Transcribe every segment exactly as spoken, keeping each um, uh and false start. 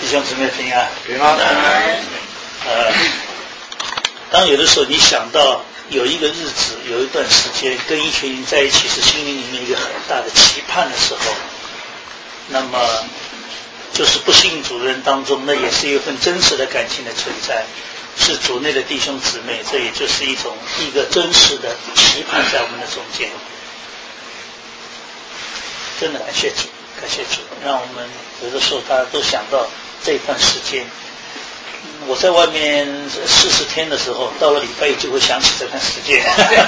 兄姊妹平安， 平安。 呃，当有的时候你想到有一个日子，有一段时间跟一群人在一起，是心灵里面一个很大的期盼的时候，那么就是不信主的人当中，那也是一份真实的感情的存在，是主内的弟兄姊妹，这也就是一种一个真实的期盼在我们的中间。真的感谢主，感谢主，让我们有的时候大家都想到这段时间。我在外面四十天的时候，到了礼拜一就会想起这段时间。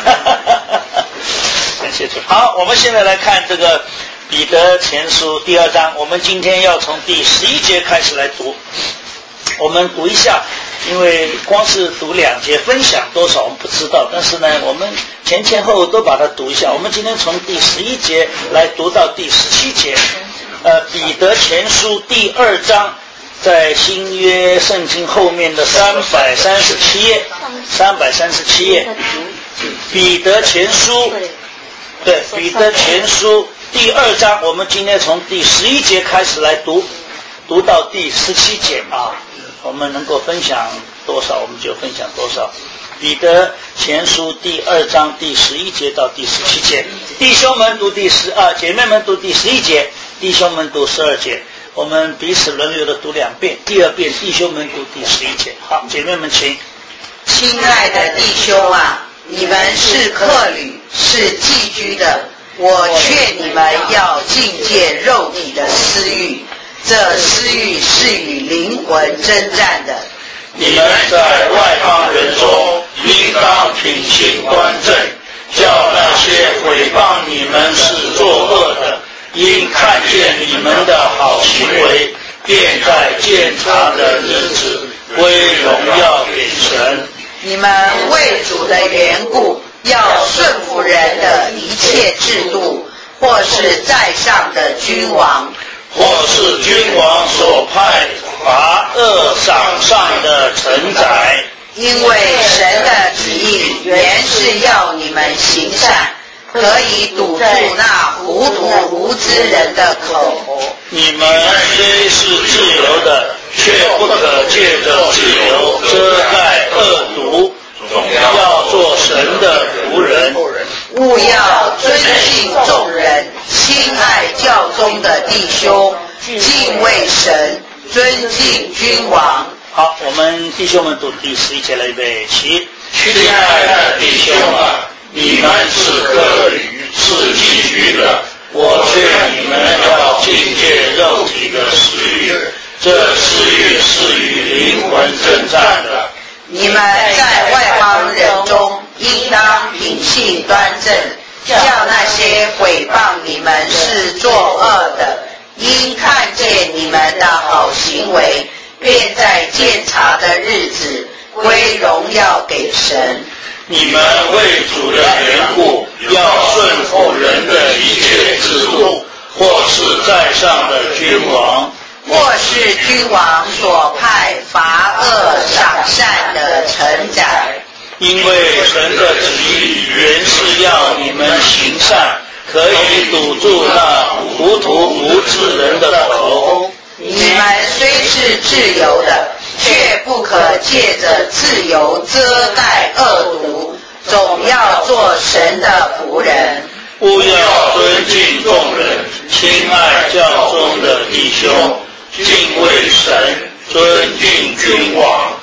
感谢主。好，我们现在来看这个彼得前书第二章，我们今天要从第十一节开始来读。我们读一下，因为光是读两节分享多少我们不知道，但是呢我们前前后后都把它读一下。我们今天从第十一节来读到第十七节。呃，彼得前书第二章，在新约圣经后面的三百三十七页，三百三十七页，彼得前书，对，彼得前书第二章，我们今天从第十一节开始来读，读到第十七节啊。我们能够分享多少我们就分享多少。彼得前书第二章第十一节到第十七节，弟兄们读第十二，姐妹们读第十一节，弟兄们读十二节，我们彼此轮流的读两遍，第二遍弟兄们读第十一节。好，姐妹们请。 亲爱的弟兄啊，你们是客旅，是寄居的，我劝你们要禁戒肉体的私欲，这私欲是与灵魂征战的。 你们在外邦人中应当品行端正，叫那些毁谤你们是作恶的，因看见你们的好行为，便在鉴察的日子归荣耀给神。 你们为主的缘故，要顺服人的一切制度，或是在上的君王， 或是君王所派罚恶赏善的臣宰， 因为神的旨意原是要你们行善，可以堵住那糊涂无知人的口。 你们虽是自由的，却不可借着自由遮盖恶毒，总要做神的仆人。 务要尊敬众人，亲爱教中的弟兄，敬畏神，尊敬君王。 好，我们弟兄们读第十一节来预备起。 亲爱的弟兄啊，你们是客旅，是寄居的，我劝你们要禁戒肉体的私欲，这私欲是与灵魂征战的。 你们在外邦人中应当品性端正，叫那些毁谤你们是作恶的，因看见你们的好行为，便在鉴察的日子归荣耀给神。 你们为主的缘故，要顺服人的一切制度，或是在上的君王， 或是君王所派罚恶赏善的臣宰， 因为神的旨意原是要你们行善，可以堵住那糊涂无知人的口。 你们虽是自由的，却不可借着自由遮盖恶毒，总要做神的仆人。 务要尊敬众人，亲爱教中的弟兄，敬畏神，尊敬君王。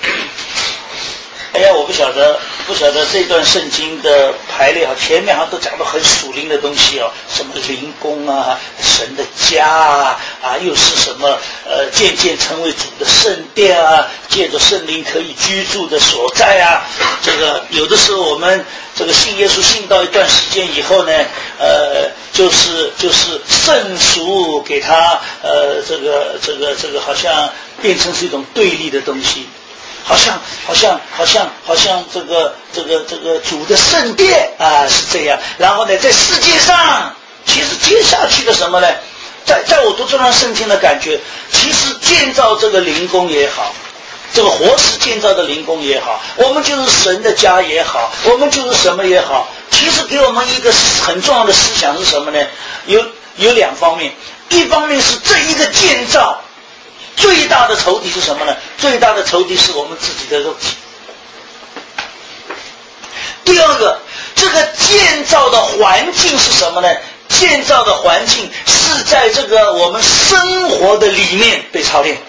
哎呀，我不晓得，不晓得这段圣经的排列哈，前面好像都讲到很属灵的东西哦，什么灵宫啊，神的家啊，啊，又是什么呃，渐渐成为主的圣殿啊，借着圣灵可以居住的所在啊。这个有的时候我们这个信耶稣信到一段时间以后呢，呃，就是就是圣俗给他呃，这个这个这个好像变成是一种对立的东西。好像好像好像好像这个这个这个主的圣殿啊是这样，然后呢，在世界上，其实接下去的什么呢？在在我读这段圣经的感觉，其实建造这个灵宫也好，这个活石建造的灵宫也好，我们就是神的家也好，我们就是什么也好，其实给我们一个很重要的思想是什么呢？有有两方面，一方面是这一个建造。 最大的仇敌是什么呢？最大的仇敌是我们自己的肉体。第二个，这个建造的环境是什么呢？建造的环境是在这个我们生活的里面被操练。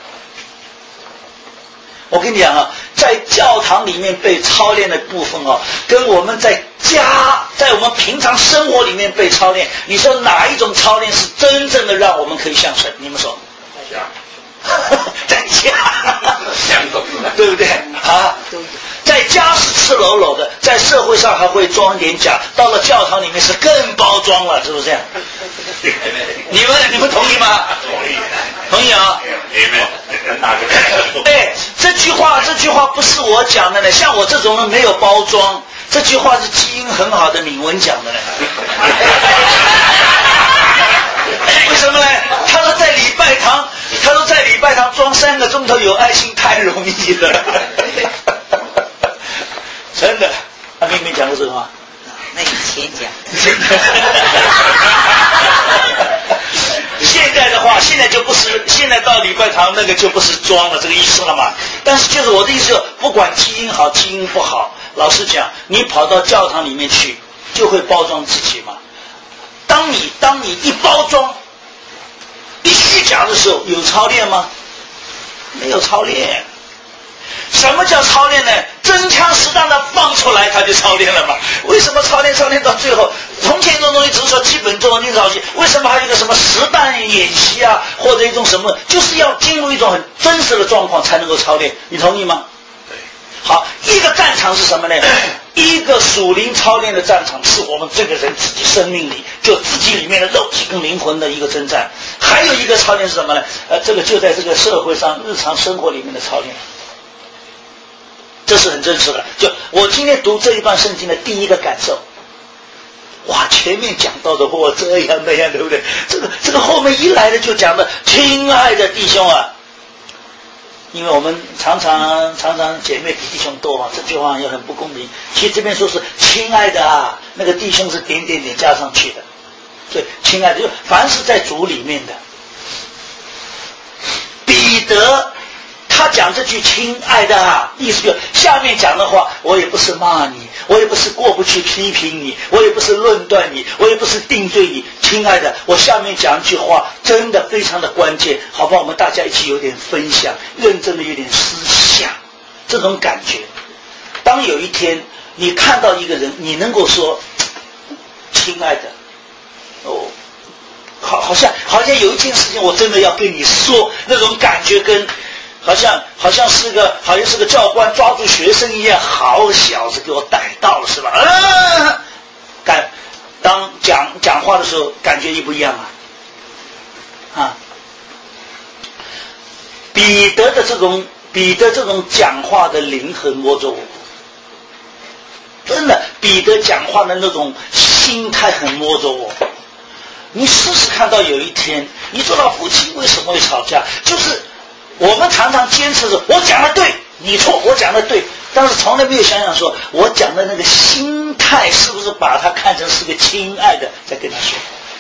我跟你讲啊，在教堂里面被操练的部分哦，跟我们在家，在我们平常生活里面被操练，你说哪一种操练是真正的让我们可以向神？你们说？在家，对不对啊？在家是赤裸裸的，在社会上还会装点假，到了教堂里面是更包装了，是不是这样？你们你们同意吗？同意，同意啊！哎，这句话这句话不是我讲的呢，像我这种人没有包装，这句话是基因很好的敏文讲的呢。为什么呢？他说在礼拜堂，他说在礼拜堂装三个钟头有爱心太容易了。真的，他明明讲过这个话。 那以前讲。 现在的话，现在就不是，现在到礼拜堂那个就不是装了这个意思了嘛。但是就是我的意思，不管基因好基因不好，老实讲，你跑到教堂里面去，就会包装自己嘛。当你当你一包装、一虚假的时候，有操练吗？没有操练。什么叫操练呢？真枪实弹的放出来，他就操练了嘛。为什么操练操练到最后，从前一种东西只是说基本做定操练，为什么还有一个什么实弹演习啊，或者一种什么，就是要进入一种很真实的状况才能够操练，你同意吗？好，一个战场是什么呢？一个属灵操练的战场是我们这个人自己生命里，就自己里面的肉体跟灵魂的一个征战。还有一个操练是什么呢？呃，这个就在这个社会上日常生活里面的操练。这是很真实的。就我今天读这一段圣经的第一个感受，哇，前面讲到的我这样那样，对不对？这个这个后面一来的就讲的，亲爱的弟兄啊，因为我们常常常常姐妹比弟兄多嘛，这句话也很不公平。其实这边说是亲爱的啊，那个弟兄是点点点加上去的，所以亲爱的就凡是在主里面的。彼得他讲这句亲爱的啊，意思就下面讲的话，我也不是骂你，我也不是过不去批评你，我也不是论断你，我也不是定罪你，亲爱的，我下面讲一句话真的非常的关键，好吧，我们大家一起有点分享，认真的有点思想，这种感觉。当有一天你看到一个人，你能够说亲爱的，哦，好好像好像有一件事情我真的要跟你说，那种感觉跟好像好像是个好像是个教官抓住学生一样，好小子给我逮到了是吧？啊，感当讲讲话的时候感觉一不一样啊？啊，彼得的这种彼得这种讲话的灵很摸着我，真的，彼得讲话的那种心态很摸着我。你试试看到有一天，你说到夫妻为什么会吵架，就是我们常常坚持着我讲的对，你错，我讲的对，但是从来没有想想说我讲的那个心态是不是把他看成是个亲爱的在跟他说。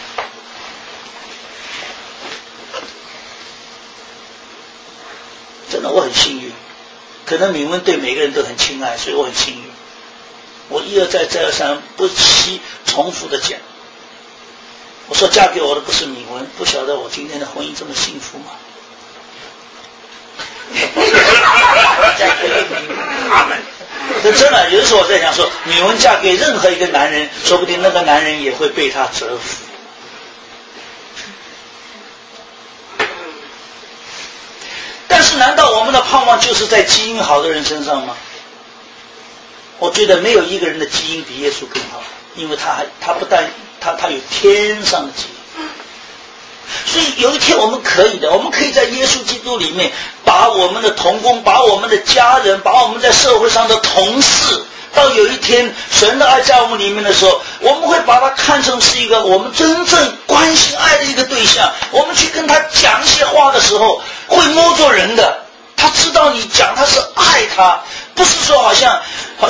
真的我很幸运，可能敏文对每个人都很亲爱，所以我很幸运。我一而再再而三不惜重复的讲，我说嫁给我的不是敏文，不晓得我今天的婚姻这么幸福吗？这真的，有的时候我在想说，敏文嫁给任何一个男人，说不定那个男人也会被她折服。但是难道我们的盼望就是在基因好的人身上吗？我觉得没有一个人的基因比耶稣更好，因为他还他不但他他有天上的基因。所以有一天我们可以的，我们可以在耶稣基督里面把我们的同工，把我们的家人，把我们在社会上的同事，到有一天神的爱在我们里面的时候，我们会把它看成是一个我们真正关心爱的一个对象。我们去跟他讲一些话的时候会摸着人的，他知道你讲他是爱他，不是说好像好像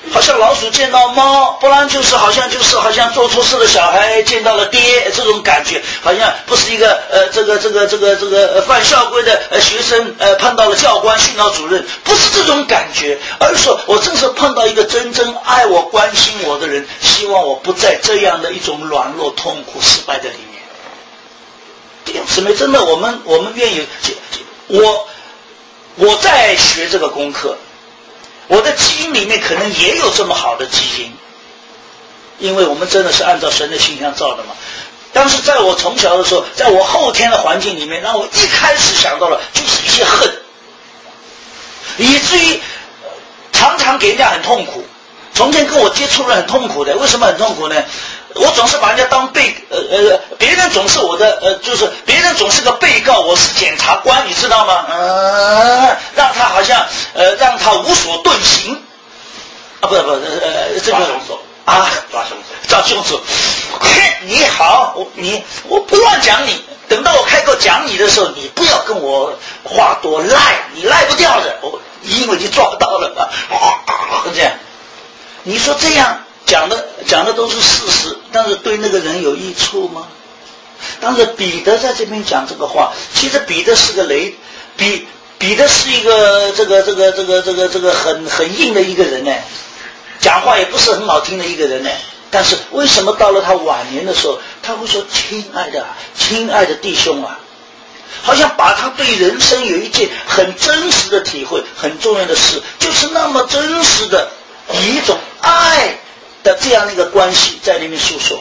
好像老鼠见到猫，不然就是好像就是好像做错事的小孩见到了爹，这种感觉好像不是一个呃这个这个这个这个、呃、犯校规的呃学生呃碰到了教官训导主任，不是这种感觉，而是说我正是碰到一个真正爱我关心我的人，希望我不在这样的一种软弱痛苦失败的里面。弟兄姊妹，真的我们我们愿意，我我在学这个功课，我的基因里面可能也有这么好的基因，因为我们真的是按照神的形象造的嘛。但是在我从小的时候，在我后天的环境里面，让我一开始想到了就是一些恨，以至于常常给人家很痛苦。从前跟我接触了很痛苦的，为什么很痛苦呢？我总是把人家当被呃呃，别人总是我的呃，就是别人总是个被告，我是检察官，你知道吗？呃，让他好像呃，让他无所遁形啊，不不呃，这个抓凶手啊， 抓凶手， 抓凶手。嘿，你好，我你我不乱讲你，等到我开口讲你的时候，你不要跟我话多赖，你赖不掉的，我因为你抓不到了嘛，这样。你说这样讲的讲的都是事实，但是对那个人有益处吗？当时彼得在这边讲这个话，其实彼得是个雷，彼彼得是一个这个这个这个这个这个很很硬的一个人呢，讲话也不是很好听的一个人呢。但是为什么到了他晚年的时候，他会说：“亲爱的，亲爱的弟兄啊！”好像把他对人生有一件很真实的体会，很重要的事，就是那么真实的。以一种爱的这样的一个关系在里面诉说，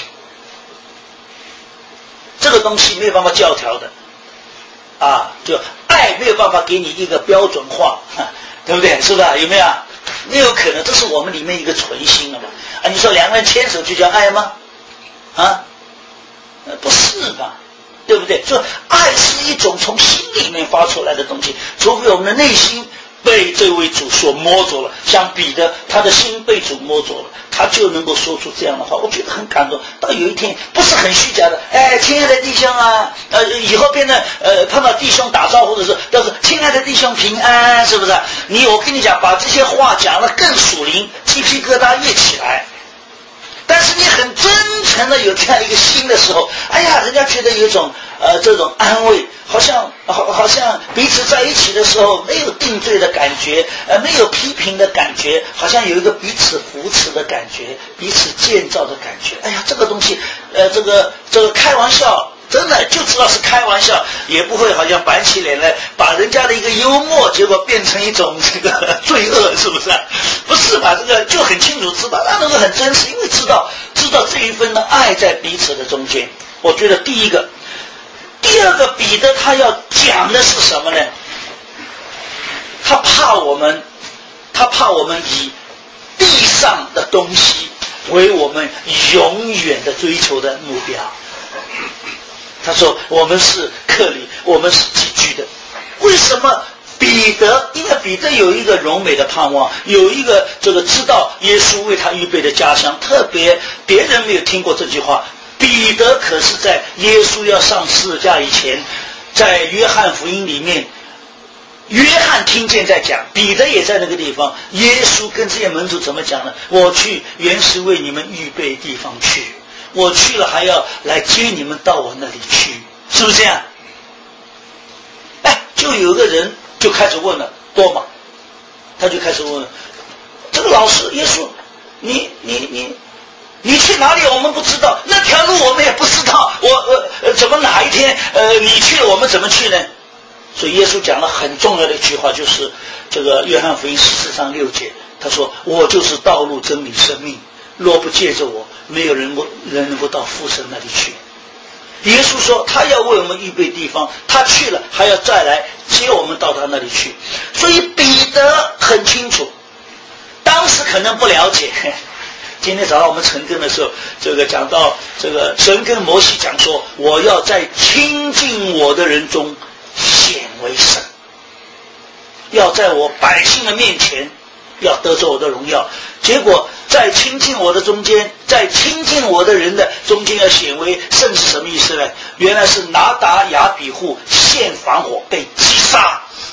这个东西没有办法教条的啊，就爱没有办法给你一个标准化，对不对？是吧？有没有？没有可能，这是我们里面一个存心的嘛。啊，你说两个人牵手就叫爱吗？啊，不是吧？对不对？所以爱是一种从心里面发出来的东西，除非我们的内心被这位主所摸着了，像彼得他的心被主摸着了，他就能够说出这样的话，我觉得很感动。到有一天不是很虚假的，哎，亲爱的弟兄啊，呃，以后变得呃碰到弟兄打招呼的时候，都是亲爱的弟兄平安，是不是？你我跟你讲，把这些话讲得更属灵，鸡皮疙瘩越起来。但是你很真诚的有这样一个心的时候，哎呀，人家觉得有一种呃这种安慰，好像好好像彼此在一起的时候没有定罪的感觉，呃没有批评的感觉，好像有一个彼此扶持的感觉，彼此建造的感觉。哎呀，这个东西呃这个这个开玩笑，真的就知道是开玩笑，也不会好像板起脸来把人家的一个幽默结果变成一种这个罪恶，是不是？不是吧？这个就很清楚知道，那都是很真实，因为知道知道这一份的爱在彼此的中间。我觉得第一个，第二个彼得他要讲的是什么呢？他怕我们，他怕我们以地上的东西为我们永远的追求的目标。他说我们是客旅，我们是寄居的。为什么彼得？因为彼得有一个荣美的盼望，有一个这个知道耶稣为他预备的家乡。特别别人没有听过这句话，彼得可是在耶稣要上十字架以前，在约翰福音里面，约翰听见在讲，彼得也在那个地方。耶稣跟这些门徒怎么讲呢？我去原是为你们预备地方去，我去了还要来接你们到我那里去，是不是这样？哎，就有个人就开始问了，多马，他就开始问这个老师耶稣，你你你你去哪里我们不知道，那条路我们也不知道，我呃怎么哪一天呃你去了我们怎么去呢？所以耶稣讲了很重要的一句话，就是这个约翰福音十四章六节，他说我就是道路真理生命，若不借着我，没有人人能够到父神那里去。耶稣说他要为我们预备地方，他去了还要再来接我们到他那里去。所以彼得很清楚，当时可能不了解。今天早上我们晨更的时候，这个讲到这个神跟摩西讲说，我要在亲近我的人中显为神，要在我百姓的面前要得着我的荣耀。结果在亲近我的中间，在亲近我的人的中间要显为圣是什么意思呢？原来是拿达亚比户献防火被击杀，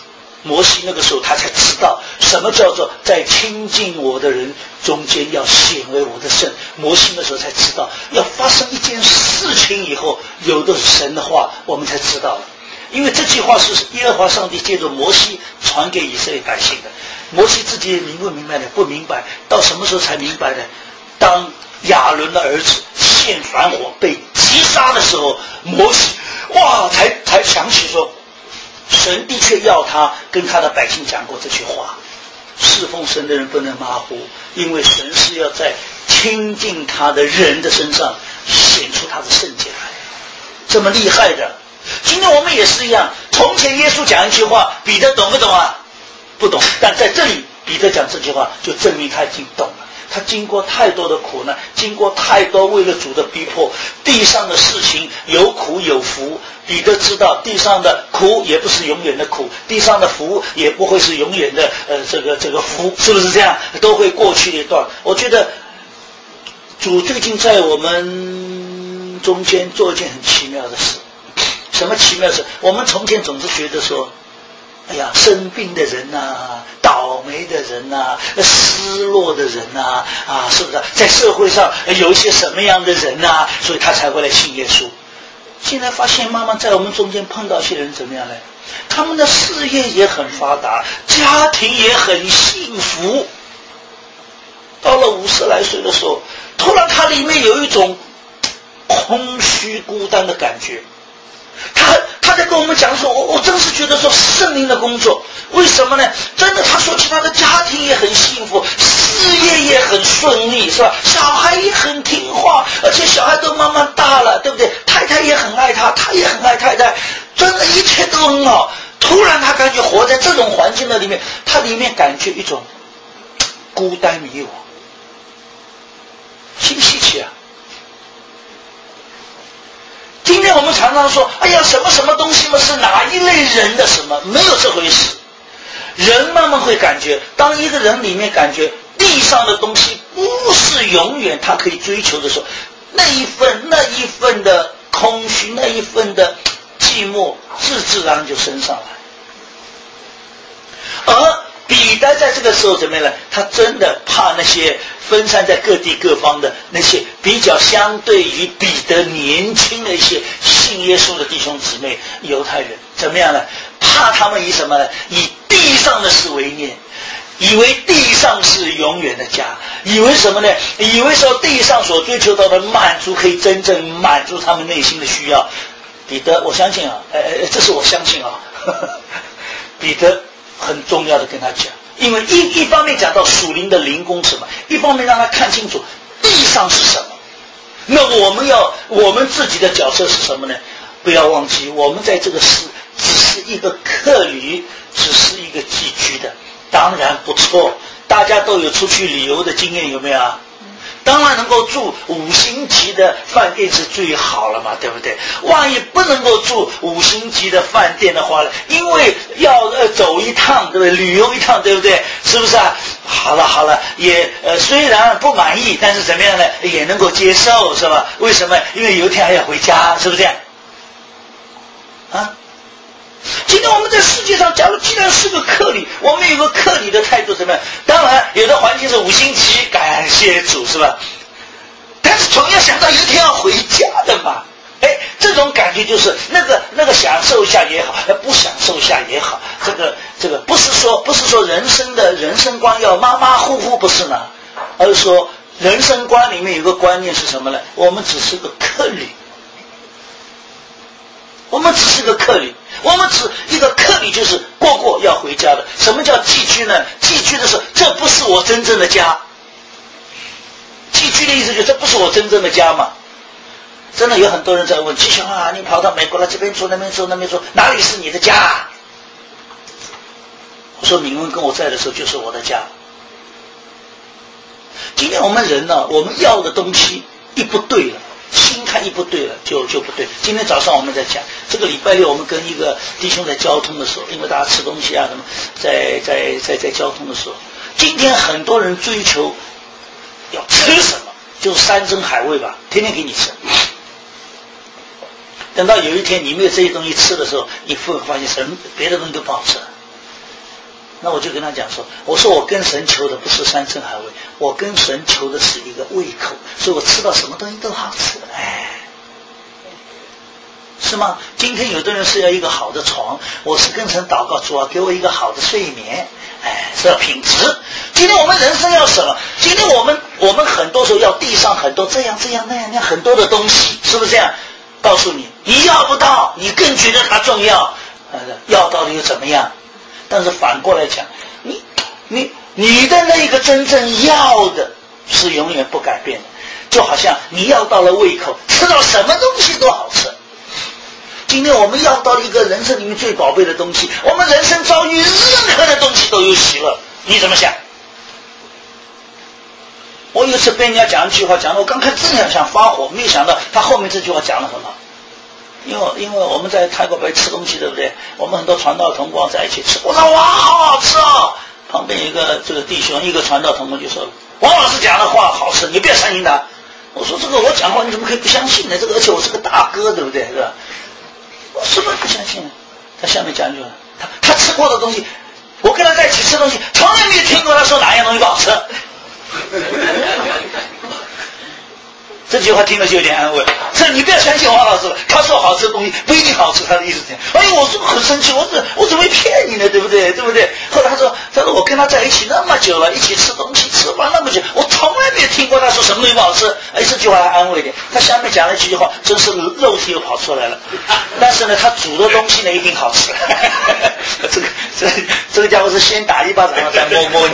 摩西那个时候他才知道什么叫做在亲近我的人中间要显为我的圣。摩西那时候才知道要发生一件事情以后，有的神的话我们才知道了。因为这句话是耶和华上帝借着摩西传给以色列百姓的。摩西自己也明不明白的？不明白。到什么时候才明白的？当亚伦的儿子献反火被击杀的时候，摩西哇才才想起说，神的确要他跟他的百姓讲过这句话，侍奉神的人不能马虎，因为神是要在亲近他的人的身上显出他的圣洁来，这么厉害的。今天我们也是一样，从前耶稣讲一句话，彼得懂不懂啊？不懂。但在这里彼得讲这句话，就证明他已经懂了。他经过太多的苦难，经过太多为了主的逼迫，地上的事情有苦有福。彼得知道地上的苦也不是永远的苦，地上的福也不会是永远的呃这个这个福，是不是这样？都会过去的一段。我觉得主最近在我们中间做一件很奇妙的事。什么奇妙的事？我们从前总是觉得说，哎呀，生病的人呐、啊，倒霉的人呐、啊，失落的人呐、啊，啊，是不是在社会上有一些什么样的人呐、啊，所以他才会来信耶稣。现在发现慢慢在我们中间碰到一些人怎么样呢？他们的事业也很发达，家庭也很幸福。到了五十来岁的时候，突然他里面有一种空虚孤单的感觉。他他在跟我们讲说，我我真是觉得说圣灵的工作，为什么呢？真的，他说起他的家庭也很幸福，事业也很顺利，是吧？小孩也很听话，而且小孩都慢慢大了，对不对？太太也很爱他，他也很爱太太，真的一切都很好。突然他感觉活在这种环境的里面，他里面感觉一种孤单迷惘，稀不稀奇啊？今天我们常常说，哎呀，什么什么东西嘛，是哪一类人的什么？没有这回事。人慢慢会感觉，当一个人里面感觉地上的东西不是永远他可以追求的时候，那一份那一份的空虚，那一份的寂寞，自自然然就升上来。而彼得在这个时候怎么样呢？他真的怕那些分散在各地各方的那些比较相对于彼得年轻的一些信耶稣的弟兄姊妹犹太人怎么样呢？怕他们以什么呢？以地上的事为念，以为地上是永远的家，以为什么呢？以为说地上所追求到的满足可以真正满足他们内心的需要。彼得，我相信啊，呃，这是我相信啊，呵呵彼得很重要的跟他讲，因为一一方面讲到属灵的灵工什么，一方面让他看清楚地上是什么。那我们要我们自己的角色是什么呢？不要忘记，我们在这个世只是一个客旅，只是一个寄居的。当然不错，大家都有出去旅游的经验，有没有啊？当然能够住五星级的饭店是最好了嘛，对不对？万一不能够住五星级的饭店的话呢，因为要呃走一趟，对不对？旅游一趟，对不对？是不是啊？好了好了，也呃虽然不满意，但是怎么样呢？也能够接受，是吧？为什么？因为有一天还要回家，是不是这样？啊？今天我们在世界上，假如既然是个客旅，我们有个客旅的态度怎么样？当然，有的环境是五星级，感谢主，是吧？但是总要想到有一天要回家的嘛。哎，这种感觉就是那个那个享受一下也好，不享受一下也好。这个这个不是说不是说人生的人生观要马马虎虎，不是呢，而是说人生观里面有个观念是什么呢？我们只是个客旅。我们只是个客旅，我们只一个客旅就是过过要回家的。什么叫寄居呢？寄居的时候，这不是我真正的家。寄居的意思就是这不是我真正的家嘛。真的有很多人在问吉祥啊，你跑到美国来，这边住那边住那边住，哪里是你的家？我说敏文跟我在的时候就是我的家。今天我们人呢，我们要的东西一不对了，心态一不对了，就就不对。今天早上我们在讲，这个礼拜六我们跟一个弟兄在交通的时候，因为大家吃东西啊什么，在在在在交通的时候，今天很多人追求要吃什么，就是山珍海味吧，天天给你吃。等到有一天你没有这些东西吃的时候，你会发现什么别的东西都不好吃了。 那我就跟他讲说，我说我跟神求的不是山珍海味，我跟神求的是一个胃口，所以我吃到什么东西都好吃。哎，是吗？今天有的人是要一个好的床，我是跟神祷告，主啊，给我一个好的睡眠，哎，是要品质。今天我们人生要什么？今天我们我们很多时候要地上很多这样这样那样那样很多的东西，是不是这样？告诉你，你要不到，你更觉得它重要，呃，要到了又怎么样？但是反过来讲，你你你的那个真正要的是永远不改变的，就好像你要到了胃口，吃到什么东西都好吃。今天我们要到了一个人生里面最宝贝的东西，我们人生遭遇任何的东西都有喜乐，你怎么想？我有一次被人家讲一句话，讲的我刚开始真的想发火，没有想到他后面这句话讲得很好。因为因为我们在泰国北吃东西，对不对？我们很多传道同工在一起吃，我说哇，好好吃哦！旁边一个这个弟兄，一个传道同工就说：“王老师讲的话好吃，你不要相信他。”我说：“这个我讲话你怎么可以不相信呢？这个而且我是个大哥，对不对？是吧？”我什么不相信呢？他下面讲一句，他他吃过的东西，我跟他在一起吃东西，从来没有听过他说哪样东西不好吃。这句话听了就有点安慰，这你不要相信王老师了，他说好吃的东西不一定好吃，他的意思是这样。哎呦，我说很生气，我怎我怎么会骗你呢？对不对？对不对？后来他说，他说我跟他在一起那么久了，一起吃东西吃饭那么久，我从来没有听过他说什么东西不好吃。哎，这句话还安慰一点。他下面讲了几句话，真是肉体又跑出来了。但是呢，他煮的东西呢一定好吃。这个这这个家伙是先打一巴掌再摸摸你。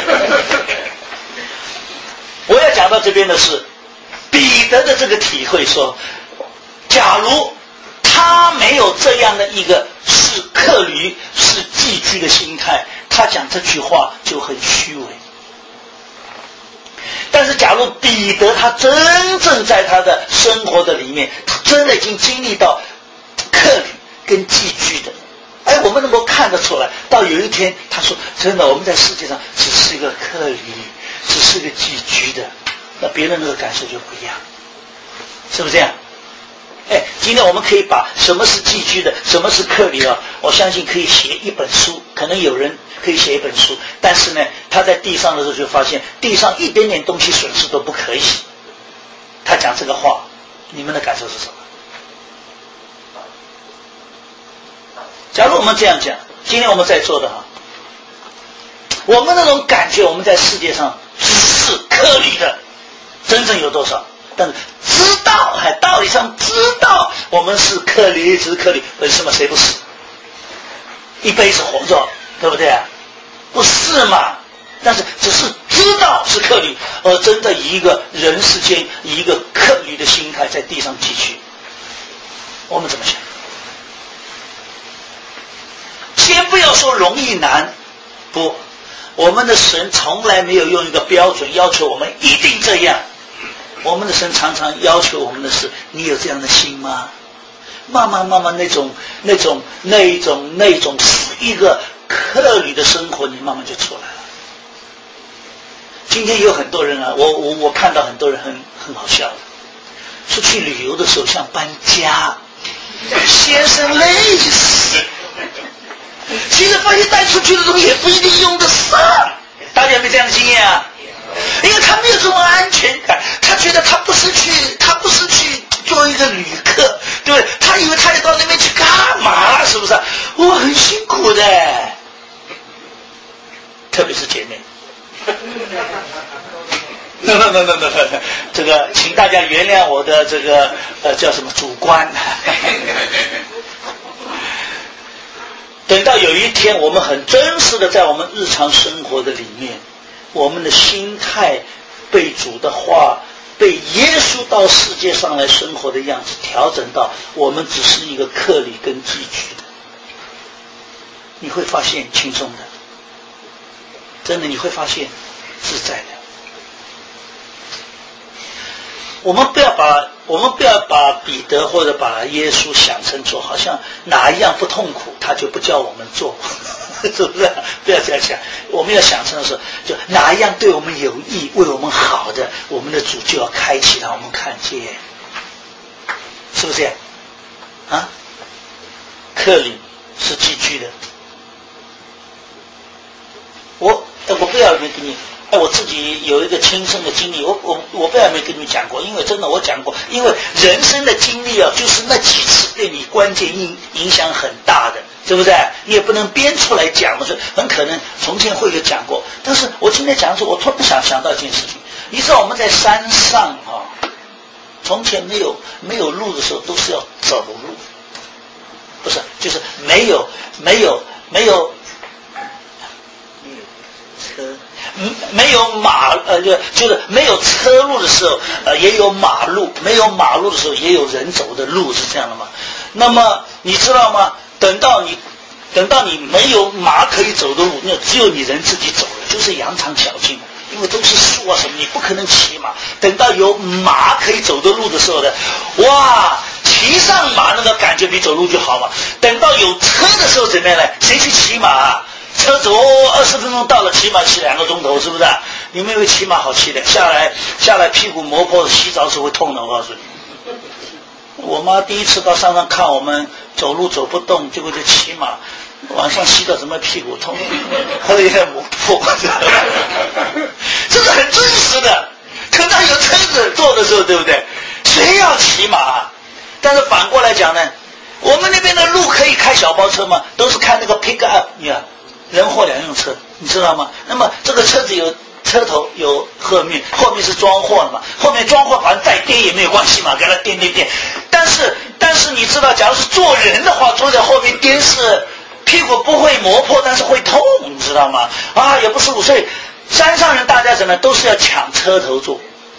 我要讲到这边的是。彼得的这个体会说，假如他没有这样的一个是客旅是寄居的心态，他讲这句话就很虚伪。但是假如彼得他真正在他的生活的里面，他真的已经经历到客旅跟寄居的，哎，我们能够看得出来，到有一天他说真的，我们在世界上只是一个客旅，只是个寄居的，那别人那个感受就不一样，是不是这样？哎，今天我们可以把什么是寄居的，什么是客旅啊，我相信可以写一本书，可能有人可以写一本书，但是呢，他在地上的时候就发现地上一点点东西损失都不可以。他讲这个话，你们的感受是什么？假如我们这样讲，今天我们在座的哈，我们那种感觉，我们在世界上只是客旅的，真正有多少？但是知道，还道理上知道我们是客旅，只是客旅，为什么谁不是？一辈子活着，对不对啊？不是嘛？但是只是知道是客旅，而真的以一个人世间以一个客旅的心态在地上寄居，我们怎么想？先不要说容易难，不，我们的神从来没有用一个标准要求我们一定这样。我们的神常常要求我们的是，你有这样的心吗？慢慢慢慢那种那种那种那种一个客旅的生活，你慢慢就出来了。今天有很多人啊，我我我看到很多人很很好笑的，出去旅游的时候像搬家，先生累死。其实发现带出去的东西也不一定用得上，大家有没有这样的经验啊？因为他没有这种安全感，他觉得他不是去，他不是去做一个旅客，对不对？他以为他也到那边去干嘛？是不是？我很辛苦的，特别是姐妹。no no no no no， 这个请大家原谅我的这个呃叫什么主观。等到有一天我们很真实的在我们日常生活的里面，我们的心态被主的话，被耶稣到世界上来生活的样子调整到我们只是一个客旅跟寄居的，你会发现轻松的，真的你会发现自在的。我们不要把我们不要把彼得或者把耶稣想成做好像哪一样不痛苦他就不叫我们做，是不是？不要这样想，我们要想成的是，就哪一样对我们有益为我们好的，我们的主就要开启让我们看见，是不是这样啊？客旅是寄居的， 我我不知道有没有跟你，我自己有一个亲身的经历，我我我不知道有没有跟你们讲过，因为真的我讲过，因为人生的经历啊，就是那几次对你关键影影响很大的，对不对？你也不能编出来讲，我说很可能从前会有讲过，但是我今天讲的时候，我突然想想到一件事情，你知道我们在山上啊，从前没有没有路的时候都是要走路，不是，就是没有没有没有。没有马呃，就就是没有车路的时候，呃，也有马路；没有马路的时候，也有人走的路，是这样的吗？那么你知道吗？等到你等到你没有马可以走的路，那只有你人自己走了，就是羊肠小径，因为都是树啊什么，你不可能骑马。等到有马可以走的路的时候呢，哇，骑上马那个感觉比走路就好嘛。等到有车的时候怎么样呢？谁去骑马啊？车子哦，二十分钟到了，骑马骑两个钟头，是不是？你们以为骑马好骑的？下来下来屁股磨破，洗澡时会痛的，我告诉你。我妈第一次到山上看我们走路走不动，结果就骑马，晚上洗澡怎么屁股痛，后来也磨破，这是很真实的。等到有车子坐的时候，对不对？谁要骑马？但是反过来讲呢，我们那边的路可以开小包车吗？都是开那个 pick up， 你看。人货两用车，你知道吗？那么这个车子有车头有后面，后面是装货的嘛，后面装货反正再颠也没有关系嘛，给它颠颠颠。但是但是你知道，假如是坐人的话，坐在后面颠是屁股不会磨破，但是会痛，你知道吗？啊，也不舒服。所以山上人大家怎么都是要抢车头坐。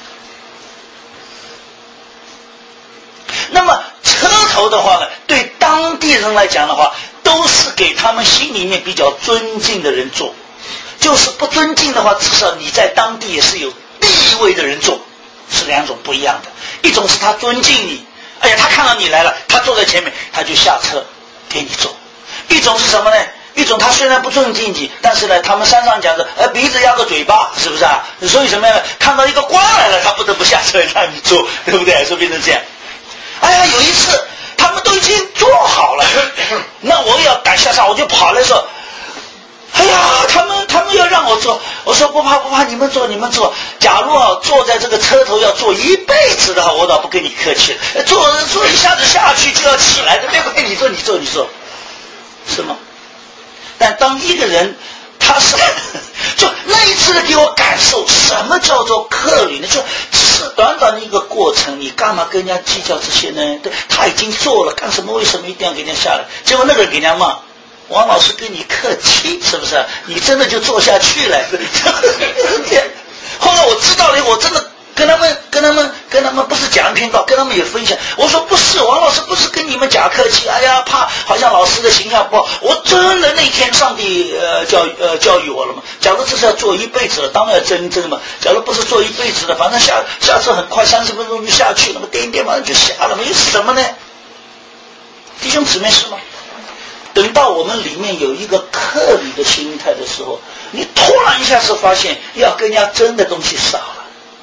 那么车头的话呢，对当地人来讲的话，都是给他们心里面比较尊敬的人做，就是不尊敬的话，至少你在当地也是有地位的人做，是两种不一样的。一种是他尊敬你，哎呀，他看到你来了，他坐在前面，他就下车给你坐。一种是什么呢？一种他虽然不尊敬你，但是呢，他们山上讲的，呃，鼻子压个嘴巴，是不是啊？所以什么呀？看到一个官来了，他不得不下车让你坐，对不对？说变成这样。哎呀，有一次他们都已经做好了，那我也要赶下山，我就跑来说，哎呀，他们他们要让我坐，我说不怕不怕，你们坐你们坐。假如啊坐在这个车头要坐一辈子的话，我倒不跟你客气了，坐坐一下子下去就要起来的，别怪你坐你坐你坐，是吗？但当一个人他是就那一次的给我感受，什么叫做客旅呢？就只是短短的一个过程，你干嘛跟人家计较这些呢？对，他已经做了，干什么？为什么一定要给人家下来？结果那个人给人家骂，王老师跟你客气，是不是？你真的就做下去了。后来我知道了，我真的跟他们跟他们跟他们不是讲一篇道，跟他们也分享。我说不是，王老师不是跟你们假客气，哎呀，怕好像老师的形象不好。我真的那天上帝呃教呃教育我了嘛。假如这是要做一辈子的，当然要真真嘛。假如不是做一辈子的，反正下下车很快，三十分钟就下去了嘛，颠一颠马上就下了嘛，又是什么呢？弟兄姊妹是吗？等到我们里面有一个客旅的心态的时候，你突然一下子发现要跟人家争的东西少了，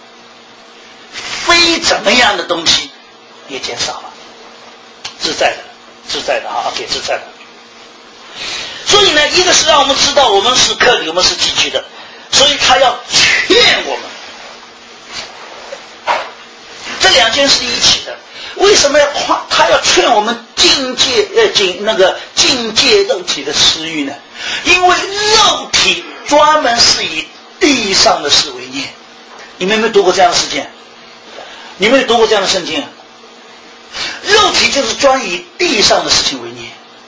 非怎么样的东西也减少了，自在的自在的啊，给自在的。所以呢，一个是让我们知道我们是客旅，我们是寄居的，所以他要劝我们，这两件是一起的。为什么要他要劝我们禁戒呃禁那个禁戒肉体的私欲呢？因为肉体专门是以地上的事为念。你们有没有读过这样的事件？你们有读过这样的圣经？肉体就是专以地上的事情为念，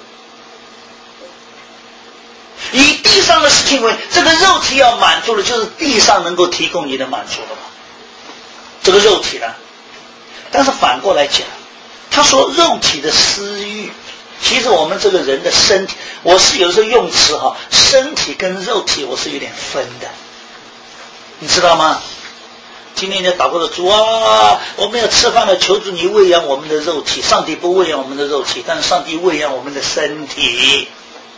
以地上的事情为这个肉体要满足的，就是地上能够提供你的满足了嘛。这个肉体呢？但是反过来讲，他说肉体的私欲，其实我们这个人的身体，我是有时候用词哈，身体跟肉体我是有点分的，你知道吗？今天你祷告的主啊，我们要吃饭了，求主你喂养我们的肉体。上帝不喂养我们的肉体，但是上帝喂养我们的身体。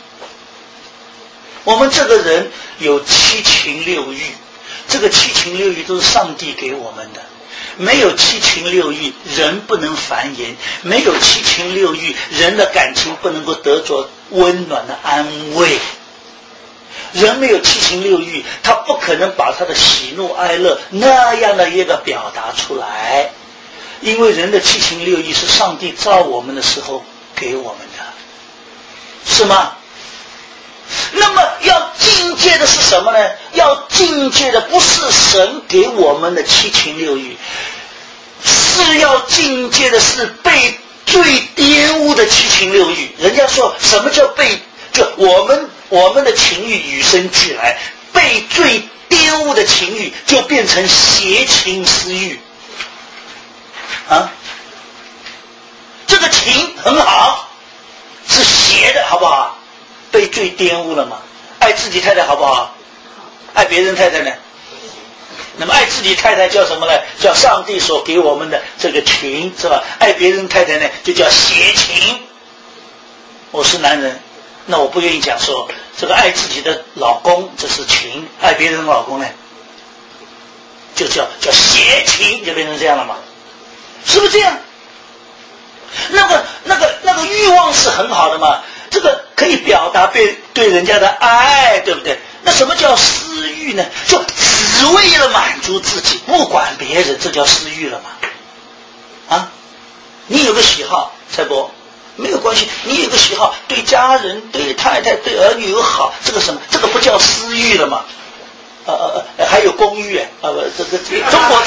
我们这个人有七情六欲，这个七情六欲都是上帝给我们的。没有七情六欲，人不能繁衍；没有七情六欲，人的感情不能够得着温暖的安慰。 人没有七情六欲，他不可能把他的喜怒哀乐那样的一个表达出来，因为人的七情六欲是上帝造我们的时候给我们的，是吗？那么要境界的是什么呢？要境界的不是神给我们的七情六欲，是要境界的是被最玷污的七情六欲。人家说什么叫被，就我们我们的情欲与生俱来，被最玷污的情欲就变成邪情私欲啊。这个情很好，是邪的，好不好？被罪玷污了嘛？爱自己太太好不好？爱别人太太呢？那么爱自己太太叫什么呢？叫上帝所给我们的这个情，是吧？爱别人太太呢，就叫邪情。我是男人，那我不愿意讲说这个爱自己的老公这是情，爱别人的老公呢，就叫叫邪情，就变成这样了嘛？是不是这样？那个那个那个欲望是很好的嘛？这个可以表达对对人家的爱，对不对？那什么叫私欲呢？就只为了满足自己，不管别人，这叫私欲了嘛？啊，你有个喜好，蔡伯没有关系，你有个喜好，对家人、对太太、对儿女有好，这个什么？这个不叫私欲了嘛？呃呃呃，还有公寓啊，不，这个中国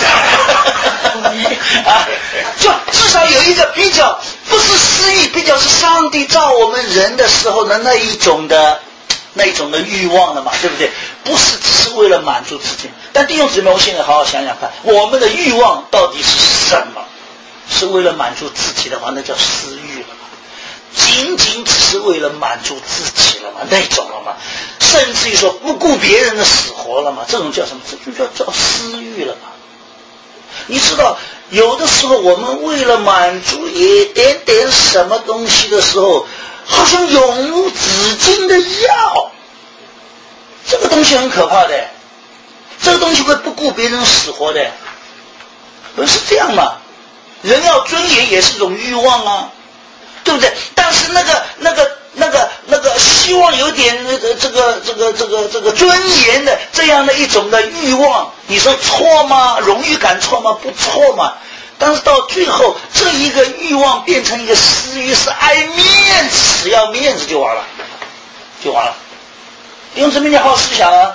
啊，就至少有一个比较，不是私欲，比较是上帝造我们人的时候的那一种的。那一种的欲望了嘛，对不对？不是只是为了满足自己。但弟兄姊妹，我现在好好想想看，我们的欲望到底是什么？是为了满足自己的话，那叫私欲了嘛？仅仅只是为了满足自己了嘛？那种了嘛？甚至于说不顾别人的死活了嘛？这种叫什么？这就叫叫私欲了嘛？你知道，有的时候我们为了满足一点点什么东西的时候，好像永无止境的要，这个东西很可怕的，这个东西会不顾别人死活的，不是这样嘛？人要尊严也是一种欲望啊，对不对？但是那个那个那个那个希望有点这个这个这个这个这个尊严的这样的一种的欲望，你说错吗？荣誉感错吗？不错嘛。但是到最后，这一个欲望变成一个私欲，是爱面子，只要面子就完了，就完了。用这么你好好思想啊，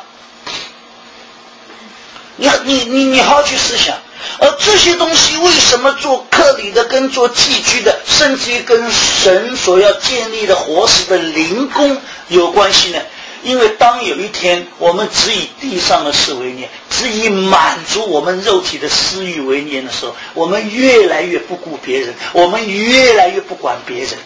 你你你你好好去思想。而这些东西为什么做客礼的，跟做寄居的，甚至于跟神所要建立的活石的灵宫有关系呢？因为当有一天我们只以地上的事为念，只以满足我们肉体的私欲为念的时候，我们越来越不顾别人，我们越来越不管别人。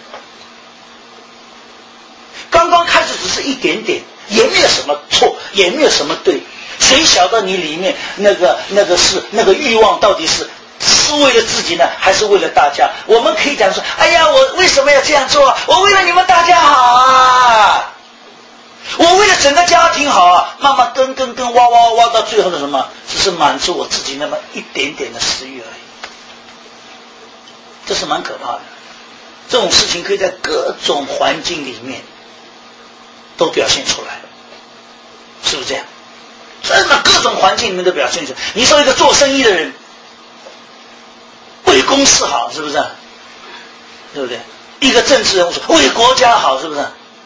刚刚开始只是一点点，也没有什么错，也没有什么对，谁晓得你里面那个那个是那个欲望到底是是为了自己呢，还是为了大家？我们可以讲说，哎呀，我为什么要这样做？我为了你们大家好啊，我为了整个家庭好啊，慢慢跟跟跟挖挖挖到最后的什么，只是满足我自己那么一点点的私欲而已。这是蛮可怕的。这种事情可以在各种环境里面都表现出来，是不是这样？真的各种环境里面都表现出来。你说一个做生意的人为公司好，是不是？对不对？一个政治人物说为国家好，是不是？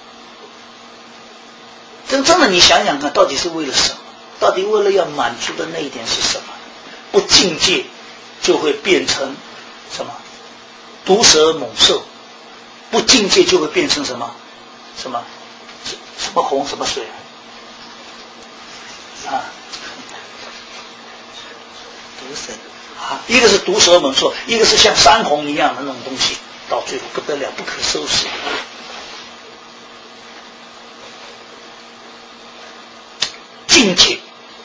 真正的你想想看，到底是为了什么？到底为了要满足的那一点是什么？不境界就会变成什么？毒蛇猛兽。不境界就会变成什么？什么？什么洪什么水啊？毒蛇啊！一个是毒蛇猛兽，一个是像山洪一样的那种东西，到最后不得了，不可收拾。境界，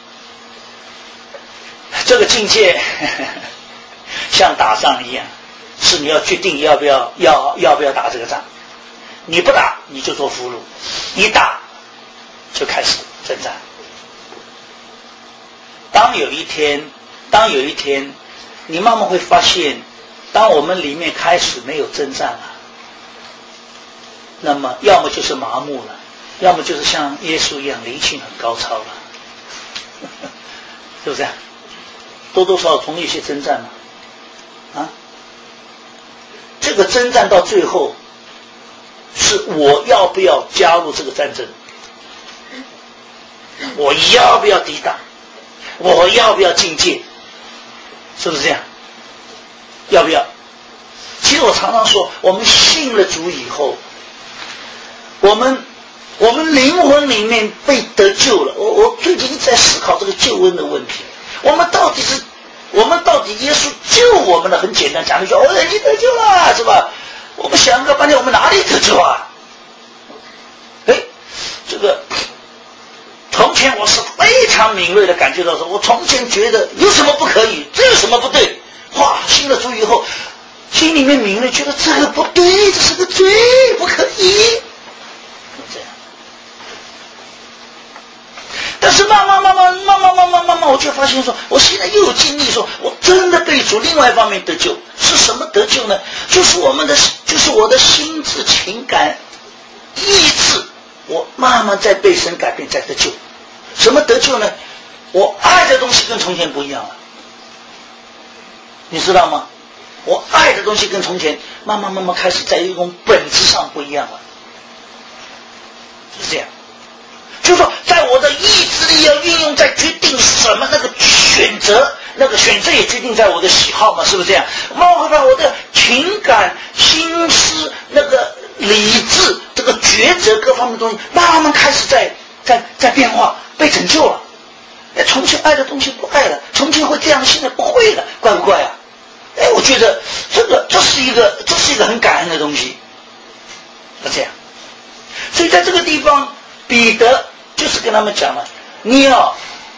这个境界呵呵像打仗一样，是你要决定要不要要要不要打这个仗。你不打，你就做俘虏；一打，就开始征战。当有一天，当有一天，你慢慢会发现，当我们里面开始没有征战了，那么要么就是麻木了， 要么就是像耶稣一样灵性很高超了，是不是啊？多多少少总有一些征战嘛，啊，这个征战到最后是我要不要加入这个战争，我要不要抵挡，我要不要境界，是不是这样？要不要？其实我常常说，我们信了主以后，我们我们灵魂里面被得救了。我我最近一直在思考这个救恩的问题。我们到底是，我们到底耶稣救我们的？很简单，讲一句，哦，你得救了，是吧？我们想个半天，我们哪里得救啊？哎，这个从前我是非常敏锐的感觉到说，我从前觉得有什么不可以，这有什么不对？哇，信了主以后，心里面敏锐，觉得这个不对，这是个罪，不可以。这样。但是慢慢慢慢慢慢慢慢慢慢，我就发现说，我现在又有经历说，我真的被主另外一方面得救，是什么得救呢？就是我们的，就是我的心智、情感、意志，我慢慢在被神改变，在得救。什么得救呢？我爱的东西跟从前不一样了，你知道吗？我爱的东西跟从前慢慢慢慢开始在一种本质上不一样了，是这样。就是说，在我的意志力要运用在决定什么那个选择，那个选择也决定在我的喜好嘛，是不是这样？包括我的情感、心思、那个理智、这个抉择各方面的东西，慢慢开始在在在变化，被拯救了。哎，从前爱的东西不爱了，从前会这样，现在不会了，怪不怪啊？哎，我觉得这个这是一个这是一个很感恩的东西，是这样。所以在这个地方，彼得就是跟他们讲了，你要，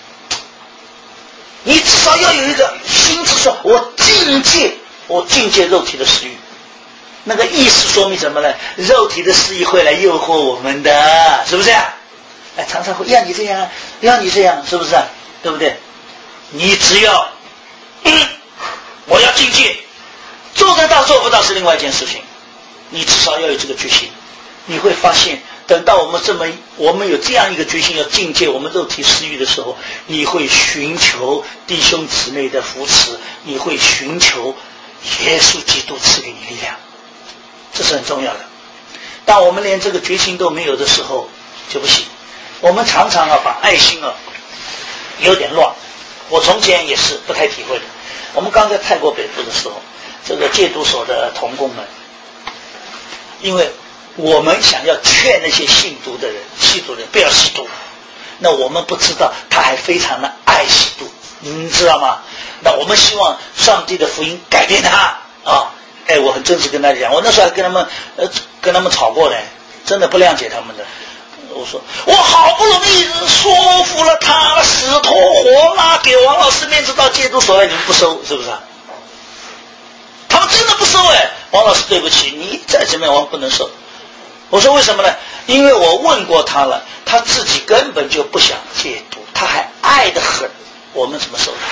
你至少要有一个心智，说我境界，我境界肉体的私欲。那个意思说明什么呢？肉体的私欲会来诱惑我们的，是不是啊？哎，常常会要你这样，要你这样，是不是啊？对不对？你只要，嗯，我要境界，做得到做不到是另外一件事情，你至少要有这个决心。你会发现，等到我们这么我们有这样一个决心要境界我们肉体私欲的时候，你会寻求弟兄姊妹的扶持，你会寻求耶稣基督赐给你力量，这是很重要的。当我们连这个决心都没有的时候就不行。我们常常啊把爱心啊有点乱，我从前也是不太体会的。我们刚在泰国北部的时候，这个戒毒所的同工们，因为我们想要劝那些信毒的人、吸毒的人不要吸毒，那我们不知道他还非常的爱吸毒，你知道吗？那我们希望上帝的福音改变他啊！哎，我很真实跟大家讲，我那时候还跟他们呃跟他们吵过呢，真的不谅解他们的。我说我好不容易说服了他，死拖活拉，给王老师面子到戒毒所来，你们不收，是不是啊？他们真的不收哎！王老师对不起，你再怎么样我们不能收。我说为什么呢？因为我问过他了，他自己根本就不想戒毒，他还爱得很，我们怎么收他？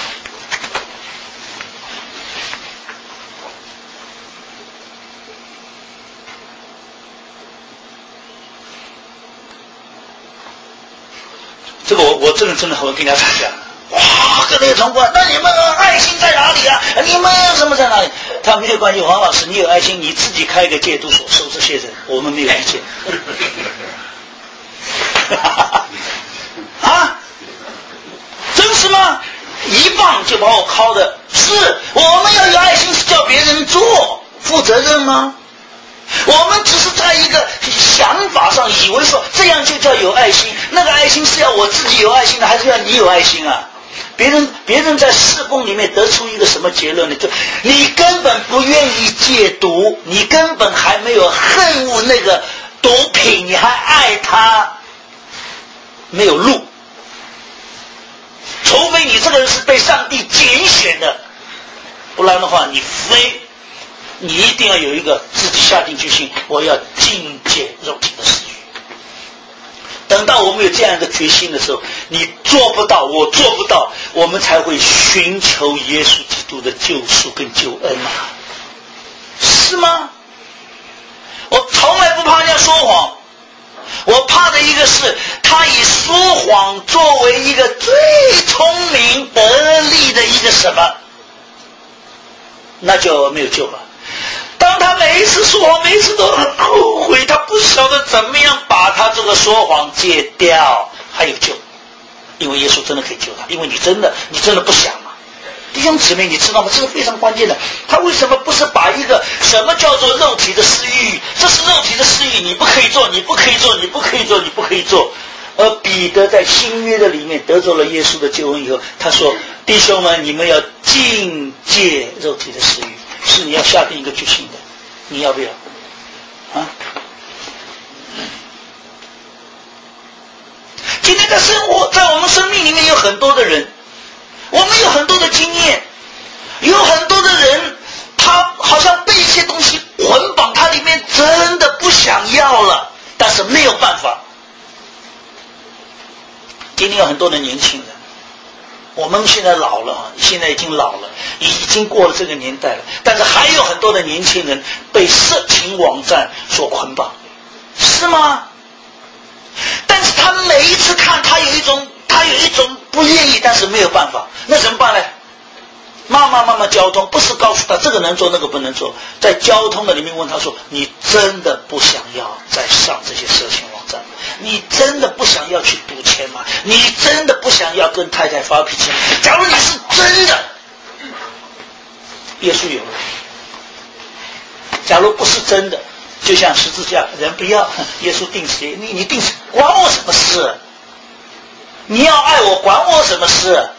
这个我我真的真的会跟人家吵架，哇，跟那个同工，那你们爱心在哪里啊？你们什么在哪里？他没有关系，黄老师，你有爱心，你自己开个戒毒所收这些人，我们没有意见。啊，真是吗？一棒就把我敲的，是我们要有爱心，是叫别人做，负责任吗？我们只是在一个想法上以为说这样就叫有爱心，那个爱心是要我自己有爱心的，还是要你有爱心啊？别人别人在侍奉里面得出一个什么结论呢？就你根本不愿意戒毒，你根本还没有恨恶那个毒品，你还爱它，没有路。除非你这个人是被上帝拣选的，不然的话你非你一定要有一个自己下定决心，我要境界肉体的私欲。等到我们有这样一个决心的时候，你做不到，我做不到，我们才会寻求耶稣基督的救赎跟救恩嘛，是吗？我从来不怕人家说谎，我怕怕的一个是，他以说谎作为一个最聪明得力的一个什么，那就没有救了。当他每一次说谎，每一次都很后悔，他不晓得怎么样把他这个说谎戒掉，还有救。因为耶稣真的可以救他，因为你真的你真的不想嘛。弟兄姊妹，你知道吗？这是非常关键的。他为什么不是把一个什么叫做肉体的私欲，这是肉体的私欲，你不可以做，你不可以做，你不可以做，你不可以做。而彼得在新约的里面得着了耶稣的救恩以后，他说：弟兄们，你们要禁戒肉体的私欲，是你要下定一个决心的，你要不要啊？今天在生活，在我们生命里面有很多的人，我们有很多的经验，有很多的人，他好像被一些东西捆绑，他里面真的不想要了，但是没有办法。今天有很多的年轻人，我们现在老了，现在已经老了，已经过了这个年代了，但是还有很多的年轻人被色情网站所捆绑，是吗？但是他每一次看，他有一种他有一种不愿意，但是没有办法，那怎么办呢？慢慢慢慢交通，不是告诉他这个能做那个不能做，在交通的里面问他说：你真的不想要再上这些色情网站吗？你真的不想要去赌钱吗？你真的不想要跟太太发脾气吗？假如你是真的，耶稣有了；假如不是真的，就像十字架，人不要，耶稣定死，你你定死，管我什么事？你要爱我，管我什么事？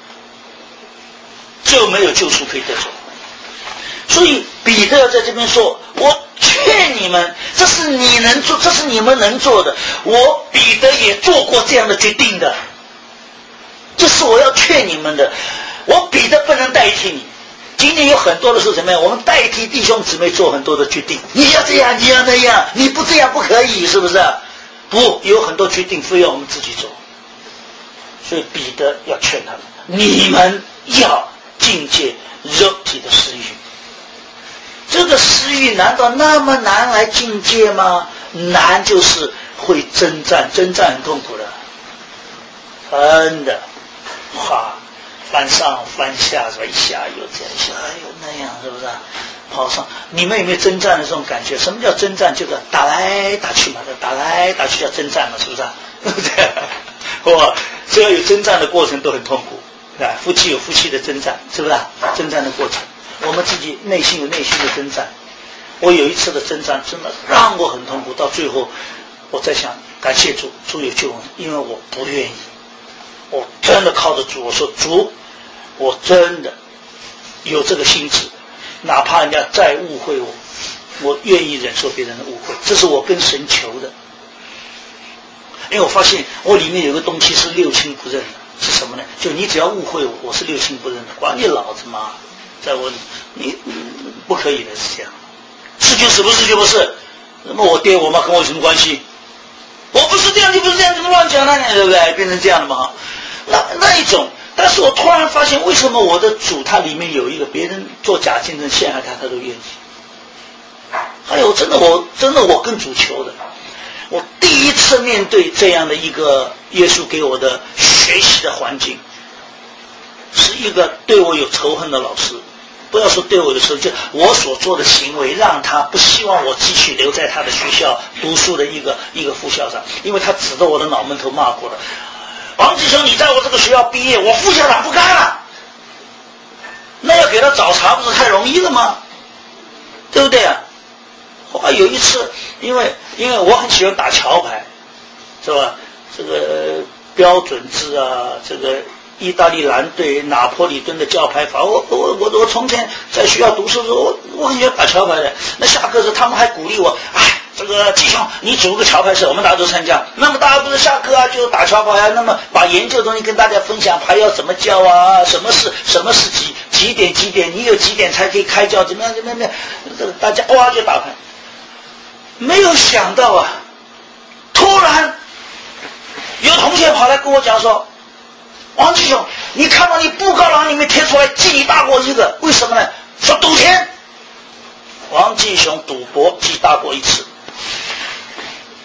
就没有救赎可以得着。所以彼得在这边说：我劝你们，这是你能做，这是你们能做的。我彼得也做过这样的决定的，这是我要劝你们的。我彼得不能代替你。今天有很多的是怎么样？我们代替弟兄姊妹做很多的决定，你要这样，你要那样，你不这样不可以，是不是？不，有很多决定非要我们自己做。所以彼得要劝他们：你们要禁戒肉体的私欲。这个私欲难道那么难来禁戒吗？难就是会征战，征战很痛苦的，真的，哇，翻上翻下是吧？一下又这样，一下又那样，是不是？跑上，你们有没有征战的这种感觉？什么叫征战？就是打来打去嘛，打来打去叫征战嘛，是不是？对不对？哇，只要有征战的过程都很痛苦，对吧？夫妻有夫妻的征战，是不是？征战的过程，我们自己内心有内心的征战。我有一次的征战，真的让我很痛苦。到最后，我在想，感谢主，主有救恩，因为我不愿意，我真的靠着主。我说主，我真的有这个心智，哪怕人家再误会我，我愿意忍受别人的误会，这是我跟神求的。因为我发现我里面有个东西是六亲不认的，是什么呢？就你只要误会我，我是六亲不认的，管你老子妈，在我你不可以的，是这样。是就是不是就不是，那么我爹我妈跟我有什么关系？我不是这样就不是这样，怎么乱讲呢？对不对？变成这样了嘛？那那一种，但是我突然发现，为什么我的主他里面有一个别人做假见证陷害他，他都愿意？还有真的我真的我跟主求的，我第一次面对这样的一个耶稣给我的学习的环境，是一个对我有仇恨的老师。不要说对我有仇恨，就我所做的行为让他不希望我继续留在他的学校读书的一个一个副校长，因为他指着我的脑门头骂过了，王继雄，你在我这个学校毕业，我副校长不干了，那要给他找茬不是太容易了吗？对不对啊？后来有一次，因为因为我很喜欢打桥牌，是吧？这个标准字啊，这个意大利蓝队、拿破里敦的教牌法，我我我我从前在学校读书的时候，我我很喜欢打桥牌的。那下课时他们还鼓励我，哎，这个继兄，你组个桥牌社，我们大家都参加。那么大家不是下课啊，就打桥牌啊，那么把研究的东西跟大家分享，牌要怎么教啊？什么是什么是几几点几点？你有几点才可以开教？怎么样怎么样怎么样？这个大家哇就打牌。没有想到啊，突然有同学跑来跟我讲说，王继雄，你看到你布告栏里面贴出来记你大过一个，为什么呢？说赌钱。王继雄赌博记大过一次，我还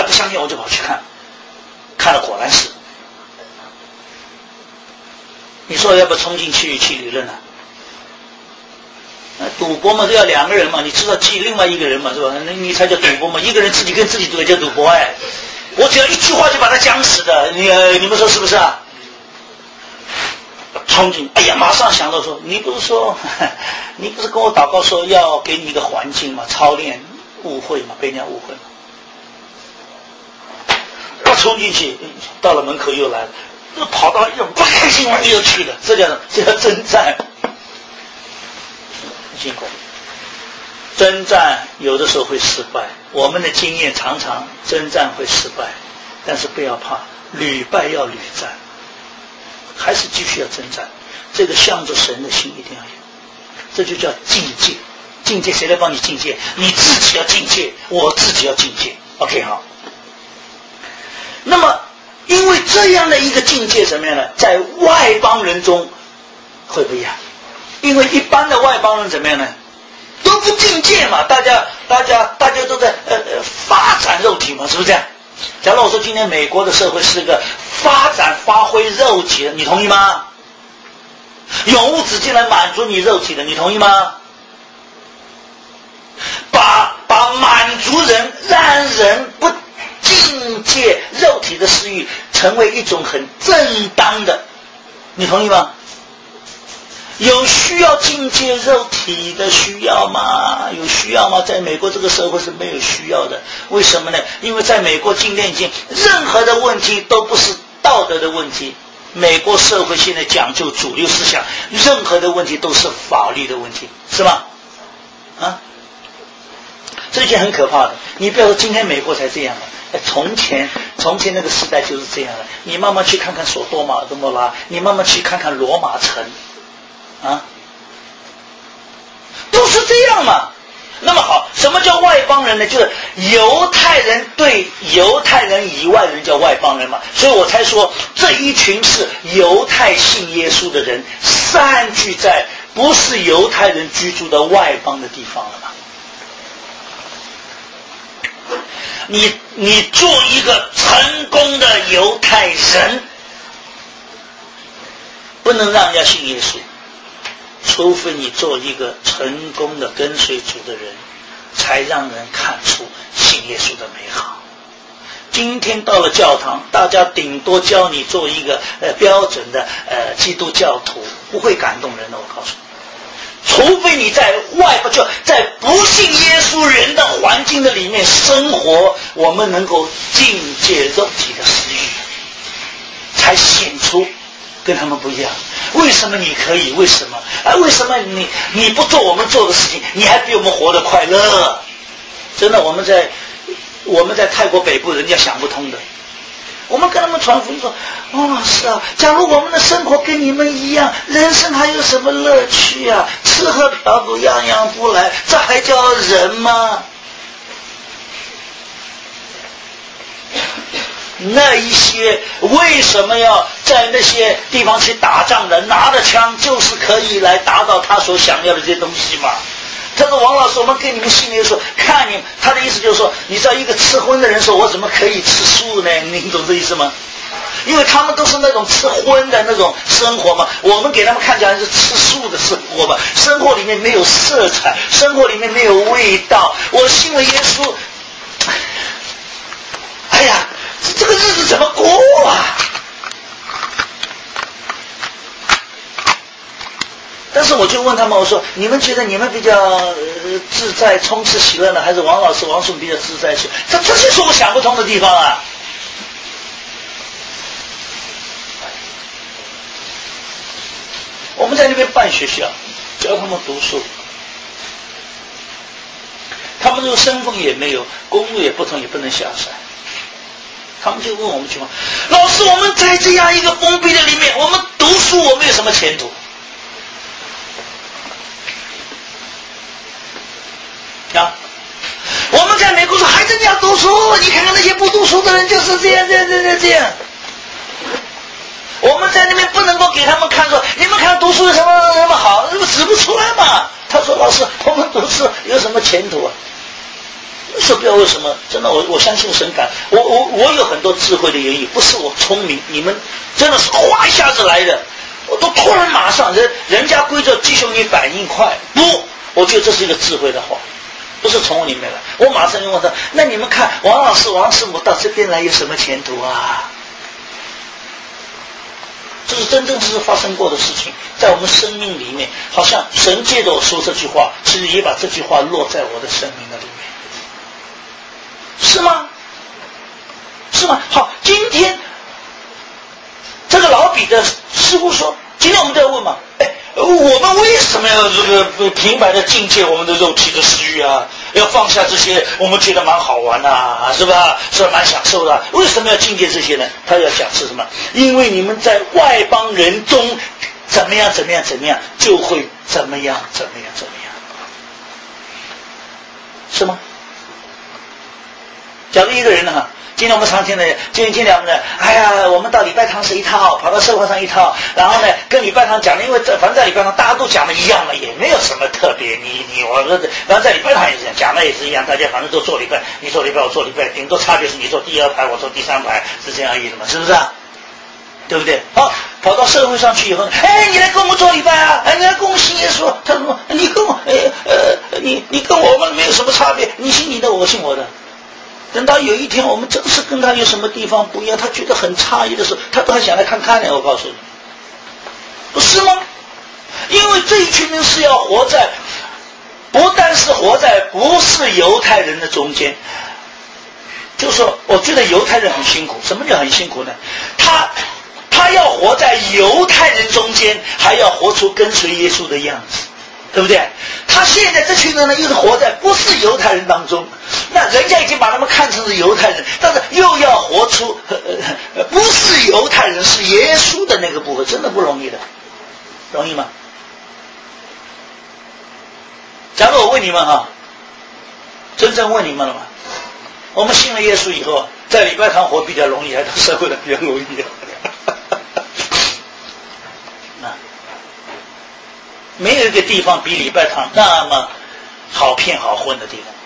不相信我就跑去看，看了果然是。你说要不冲进去去理论呢、啊？赌博嘛都要两个人嘛，你知道记另外一个人嘛是吧？那你才叫赌博嘛，一个人自己跟自己赌也叫赌博哎。我只要一句话就把他讲死的，你你们说是不是啊？冲进，哎呀，马上想到说，你不是说，你不是跟我祷告说要给你一个环境嘛，操练误会嘛，被人家误会嘛。我冲进去，到了门口又来了，又跑到又不开心了，又去了，这叫这叫征战。辛苦，征战有的时候会失败，我们的经验常常征战会失败，但是不要怕，屡败要屡战。还是继续要征战，这个向着神的心一定要有，这就叫境界。境界谁来帮你境界？你自己要境界，我自己要境界。OK 好。那么，因为这样的一个境界什么样呢？在外邦人中会不一样。因为一般的外邦人怎么样呢？都不境界嘛，大家大家大家都在呃呃发展肉体嘛，是不是这样？假如我说今天美国的社会是个发展发挥肉体的，你同意吗？永无止境来满足你肉体的，你同意吗？把把满足人让人不境界肉体的私欲成为一种很正当的，你同意吗？有需要境界肉体的需要吗？有需要吗？在美国这个社会是没有需要的。为什么呢？因为在美国今天已经任何的问题都不是道德的问题，美国社会现在讲究主流思想，任何的问题都是法律的问题，是吗？啊，这一件很可怕的。你不要说今天美国才这样了，从前从前那个时代就是这样的。你慢慢去看看索多玛和摩拉，你慢慢去看看罗马城啊，都是这样嘛。那么好，什么叫外邦人呢？就是犹太人对犹太人以外人叫外邦人嘛。所以我才说这一群是犹太信耶稣的人散居在不是犹太人居住的外邦的地方了嘛。你你做一个成功的犹太人，不能让人家信耶稣，除非你做一个成功的跟随主的人，才让人看出信耶稣的美好。今天到了教堂，大家顶多教你做一个呃标准的呃基督教徒，不会感动人的，我告诉你。除非你在外部，就在不信耶稣人的环境的里面生活，我们能够境界肉体的私欲，才显出跟他们不一样。为什么你可以？为什么？啊，为什么你你不做我们做的事情，你还比我们活得快乐？真的，我们在我们在泰国北部，人家想不通的。我们跟他们传福音说，哦，是啊，假如我们的生活跟你们一样，人生还有什么乐趣啊？吃喝嫖赌样样不来，这还叫人吗？那一些为什么要在那些地方去打仗的，拿着枪就是可以来达到他所想要的这些东西嘛？他说王老师，我们跟你们信耶稣，看你，他的意思就是说，你知道一个吃荤的人说，我怎么可以吃素呢？你懂这意思吗？因为他们都是那种吃荤的那种生活嘛，我们给他们看起来是吃素的生活嘛，生活里面没有色彩，生活里面没有味道。我信了耶稣，哎呀，这个日子怎么过啊？但是我就问他们，我说你们觉得你们比较、呃、自在充斥喜乐呢，还是王老师王叔比较自在去？这这就是我想不通的地方啊。我们在那边办学校，教他们读书，他们这个身份也没有，公务也不同，也不能下山。他们就问我们情况，老师，我们在这样一个封闭的里面，我们读书我们有什么前途？啊！我们在美国说孩子你要读书，你看看那些不读书的人就是这样这样这样这样。我们在那边不能够给他们看说，你们看读书有什么什么好，指不出来嘛。他说老师，我们读书有什么前途啊？ 说不知道为什么，真的我我相信神感，我我我有很多智慧的言语，不是我聪明，你们真的是哗一下子来的，我都突然马上人人家规则弟兄你反应快，不，我觉得这是一个智慧的话，不是从我里面来，我马上就问他，那你们看王老师王师母到这边来有什么前途啊？这是真正是发生过的事情，在我们生命里面，好像神借着我说这句话，其实也把这句话落在我的生命的里面，是吗？是吗？好，今天这个老彼得似乎说，今天我们都要问嘛，哎，我们为什么要这个平白的境界我们的肉体的私欲啊？要放下这些我们觉得蛮好玩啊，是吧？是吧？蛮享受的、啊。为什么要境界这些呢？他要讲是什么？因为你们在外邦人中怎么样怎么样怎么样，就会怎么样怎么样怎么样，是吗？假如一个人呢，今天我们常听的，今天今天我们的，哎呀，我们到礼拜堂是一套，跑到社会上一套，然后呢，跟礼拜堂讲的，因为在反正在礼拜堂大家都讲的一样嘛，也没有什么特别，你你我说，然后在礼拜堂也是这样，讲的也是一样，大家反正都做礼拜，你做礼拜我做礼拜，顶多差别是你做第二排，我做第三排，是这样而已的嘛，是不是啊？对不对？好，跑到社会上去以后，哎，你来跟我们做礼拜啊，哎，你来跟我们信耶稣，他说你跟我，呃呃，你你跟我们没有什么差别，你信你的，我信我的。等到有一天我们真是跟他有什么地方不一样，他觉得很诧异的时候，他都还想来看看呢。我告诉你，不是吗？因为这一群人是要活在，不但是活在不是犹太人的中间，就是说，我觉得犹太人很辛苦。什么叫很辛苦呢？他他要活在犹太人中间，还要活出跟随耶稣的样子。对不对？他现在这群人呢，又是活在不是犹太人当中，那人家已经把他们看成是犹太人，但是又要活出、呃、不是犹太人是耶稣的那个部分，真的不容易的，容易吗？假如我问你们哈，真正问你们了吗？我们信了耶稣以后，在礼拜堂活比较容易，还是到社会的比较容易？没有一个地方比礼拜堂那么好骗好混的地方。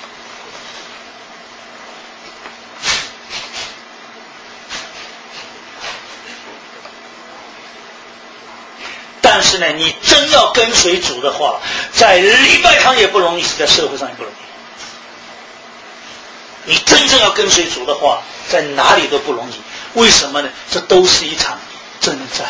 但是呢，你真要跟随主的话，在礼拜堂也不容易，在社会上也不容易。你真正要跟随主的话，在哪里都不容易。为什么呢？这都是一场征战。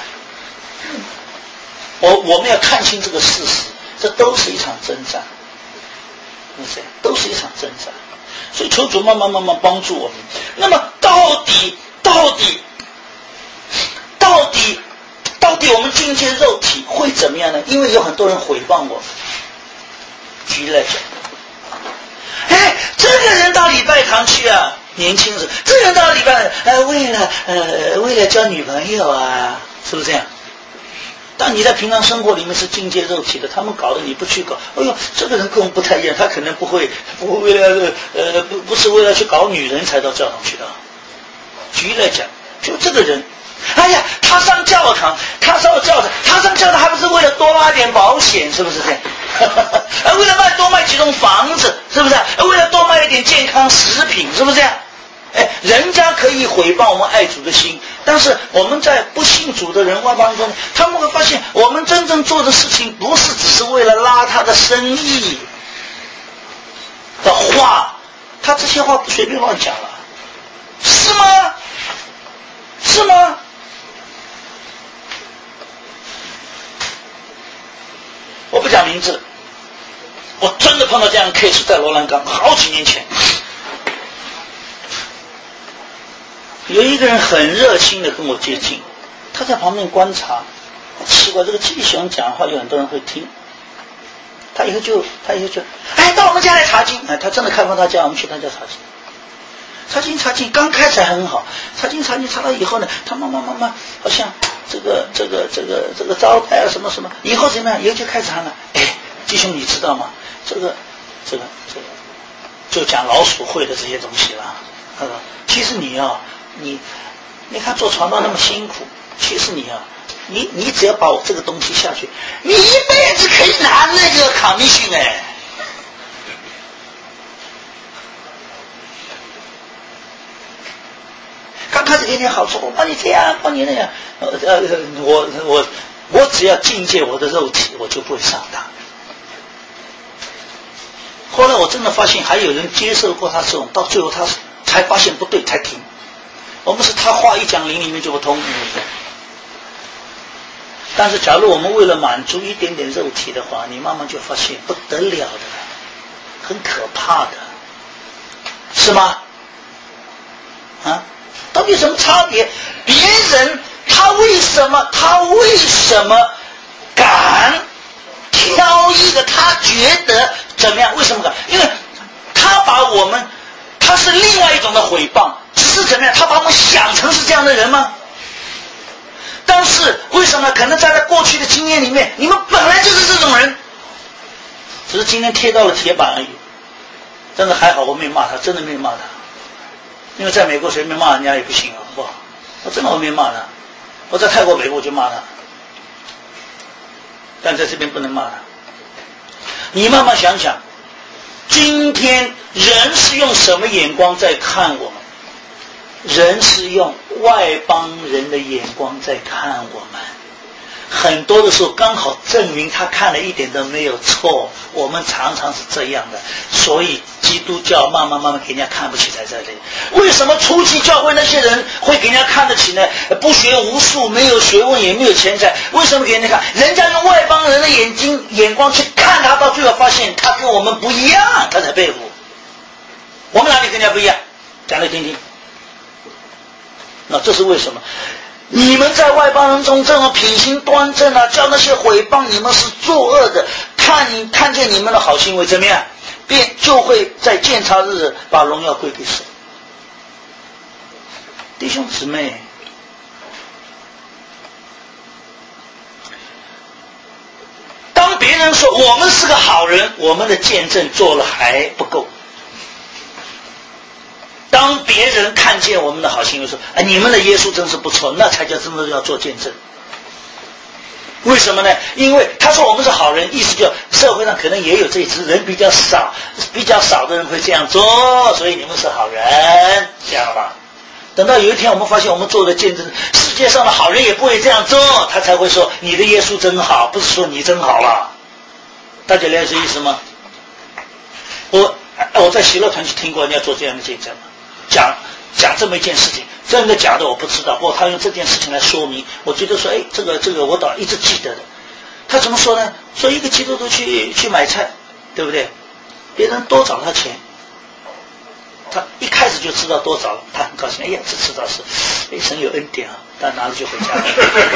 我我们要看清这个事实，这都是一场征战，是这样，都是一场征战。所以求主慢慢慢慢帮助我们。那么到底到底到底到底我们境界肉体会怎么样呢？因为有很多人诽谤我们。举例来讲，哎，这个人到礼拜堂去啊，年轻人，这个人到礼拜堂，呃，为了呃为了交女朋友啊，是不是这样？但你在平常生活里面是境界肉体的，他们搞的你不去搞，哎呦，这个人跟我们不太一样，他可能不会不会为了呃不不是为了去搞女人才到教堂去的。举例来讲，就这个人，哎呀，他上教堂，他上教堂，他上教堂还不是为了多拉点保险，是不是这样？啊，为了卖多卖几栋房子，是不是？为了多卖一点健康食品，是不是这样？哎，人家可以毁谤我们爱主的心，但是我们在不信主的人外邦中，他们会发现我们真正做的事情不是只是为了拉他的生意的话，他这些话不随便乱讲了，是吗？是吗？我不讲名字，我真的碰到这样的 case， 在罗兰岗好几年前。有一个人很热心的跟我接近，他在旁边观察，奇怪，这个弟兄讲话有很多人会听，他以后就他以后就哎到我们家来查经，哎，他真的开放他家，我们去他家查经，查经查经，刚开始还很好，查经查经查到以后呢，他慢慢慢慢好像这个这个这个这个招牌啊什么什么，以后怎么样？以后就开始喊了，哎，弟兄你知道吗？这个这个这个就讲老鼠会的这些东西了，他说其实你啊。你你看做传道那么辛苦，其实你啊，你你只要把我这个东西下去，你一辈子可以拿那个卡密逊哎。 是给你好处，我帮你这样，帮你那样。呃呃，我我我只要境界我的肉体，我就不会上当。后来我真的发现，还有人接受过他这种，到最后他才发现不对，才停。我们是他话一讲，灵里面就不通。但是假如我们为了满足一点点肉体的话，你慢慢就发现不得了的，很可怕的，是吗？啊，到底有什么差别？别人他为什么他为什么敢挑一个他觉得怎么样？为什么敢？因为他把我们，他是另外一种的诽谤，只是怎么样？他把我们想成是这样的人吗？但是为什么？可能在他过去的经验里面，你们本来就是这种人，只是今天贴到了铁板而已。真的还好，我没骂他，真的没骂他。因为在美国随便骂人家也不行啊，好不好？我真的我没骂他，我在泰国北部我就骂他，但在这边不能骂他。你慢慢想想，今天人是用什么眼光在看我们？人是用外邦人的眼光在看我们，很多的时候刚好证明他看了一点都没有错。我们常常是这样的，所以基督教慢慢慢慢给人家看不起在这里。为什么初期教会那些人会给人家看得起呢？不学无术，没有学问，也没有钱财，为什么给人家看？人家用外邦人的眼睛眼光去看他，到最后发现他跟我们不一样，他才佩服。我们哪里跟人家不一样？讲来听听。那这是为什么？你们在外邦人中这么品行端正啊，叫那些诽谤你们是作恶的，看你看见你们的好行为怎么样，便就会在鉴察日子把荣耀归给神。弟兄姊妹，当别人说我们是个好人，我们的见证做了还不够。当别人看见我们的好行为说，哎，你们的耶稣真是不错，那才叫真的要做见证。为什么呢？因为他说我们是好人，意思就社会上可能也有这一支人比较少，比较少的人会这样做，所以你们是好人，这样吧。等到有一天我们发现我们做的见证，世界上的好人也不会这样做，他才会说你的耶稣真好，不是说你真好了。大家了解意思吗？我我在喜乐团去听过人家做这样的见证，讲讲这么一件事情，真的假的我不知道，不过他用这件事情来说明，我觉得说，哎，这个这个我倒一直记得的。他怎么说呢？说一个基督徒去去买菜，对不对？别人多找他钱，他一开始就知道多找了，他很高兴，哎呀，这知道是，哎，神有恩典啊，但拿了就回家了。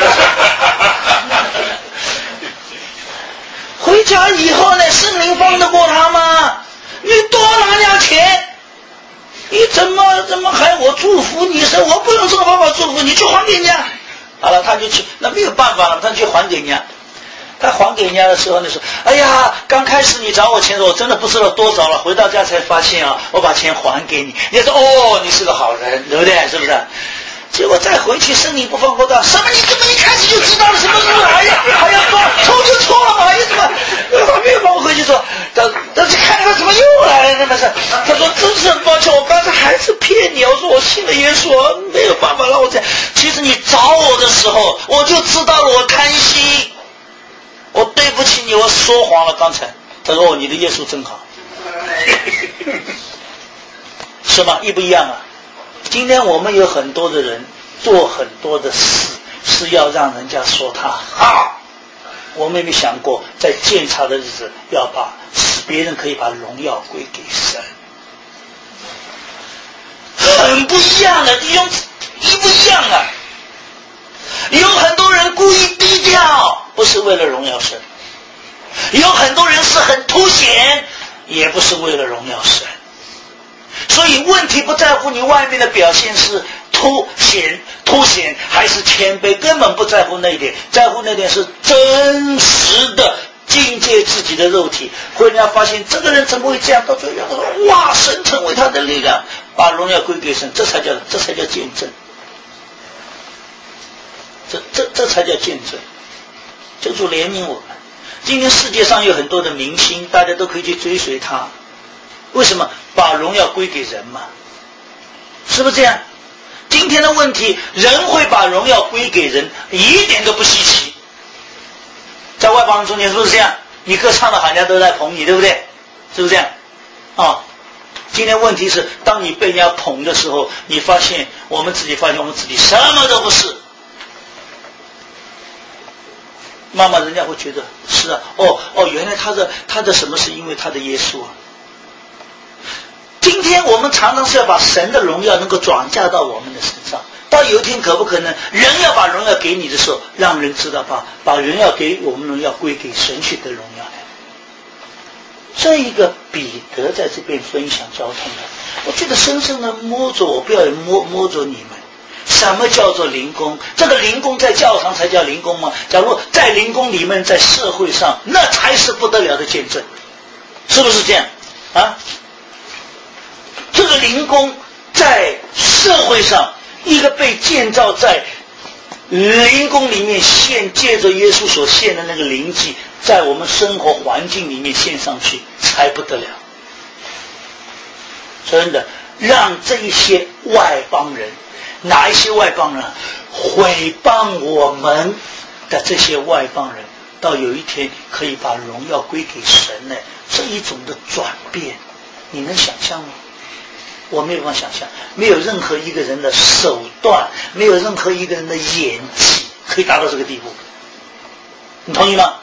回家以后呢，圣灵放得过他吗？你多拿点钱。你怎么怎么还我祝福你？说我不用这个方法祝福你，去还给人家。好了，他就去，那没有办法了，他去还给人家。他还给人家的时候呢，说：“哎呀，刚开始你找我钱的时候，我真的不知道多找了，回到家才发现啊，我把钱还给你。”你说：“哦，你是个好人，对不对？是不是？”结果再回去，圣灵不放过他，什么？你怎么一开始就知道了？什么时候来呀？还要说错就错了嘛？哎，怎么？他没有放我回去说，但但是看他怎么又来了？那么是，他说真是很抱歉，我刚才还是骗你，我说我信了耶稣，没有办法让我这样。其实你找我的时候，我就知道了，我贪心，我对不起你，我说谎了。刚才他说：“哦，你的耶稣真好。”是吗？一不一样啊？今天我们有很多的人做很多的事，是要让人家说他好。我们有没有想过，在鉴察的日子，要把使别人可以把荣耀归给神？很不一样的，弟兄，一不一样啊！有很多人故意低调，不是为了荣耀神；有很多人是很凸显，也不是为了荣耀神。所以问题不在乎你外面的表现是凸显凸显还是谦卑，根本不在乎那一点，在乎那点是真实的境界自己的肉体。会人家发现这个人怎么会这样，到最后他说哇，神成为他的力量，把荣耀归给神，这才叫这才叫见证，这这这才叫见证。求主怜悯我们。今天世界上有很多的明星，大家都可以去追随他，为什么？把荣耀归给人嘛，是不是这样？今今天的问题，人会把荣耀归给人，一点都不稀奇。在外邦人中间是不是这样？你歌唱的好像都在捧你，对不对？是不是这样？啊，今天问题是，当你被人家捧的时候，你发现我们自己发现我们自己什么都不是。慢慢人家会觉得是啊，哦哦，原来他的他的什么是因为他的耶稣啊。今天我们常常是要把神的荣耀能够转嫁到我们的身上，到有一天可不可能人要把荣耀给你的时候，让人知道把把荣耀给我们荣耀归给神去得荣耀来。这一个彼得在这边分享交通的，我觉得深深的摸着我，不要摸摸着你们。什么叫做灵工？这个灵工在教堂才叫灵工吗？假如在灵工里面，在社会上，那才是不得了的见证，是不是这样啊？这个灵工在社会上，一个被建造在灵工里面献，借着耶稣所献的那个灵迹，在我们生活环境里面献上去，才不得了。真的，让这一些外邦人，哪一些外邦人毁谤我们的这些外邦人，到有一天可以把荣耀归给神呢？这一种的转变，你能想象吗？我没有办法想象，没有任何一个人的手段，没有任何一个人的演技可以达到这个地步。你同意吗？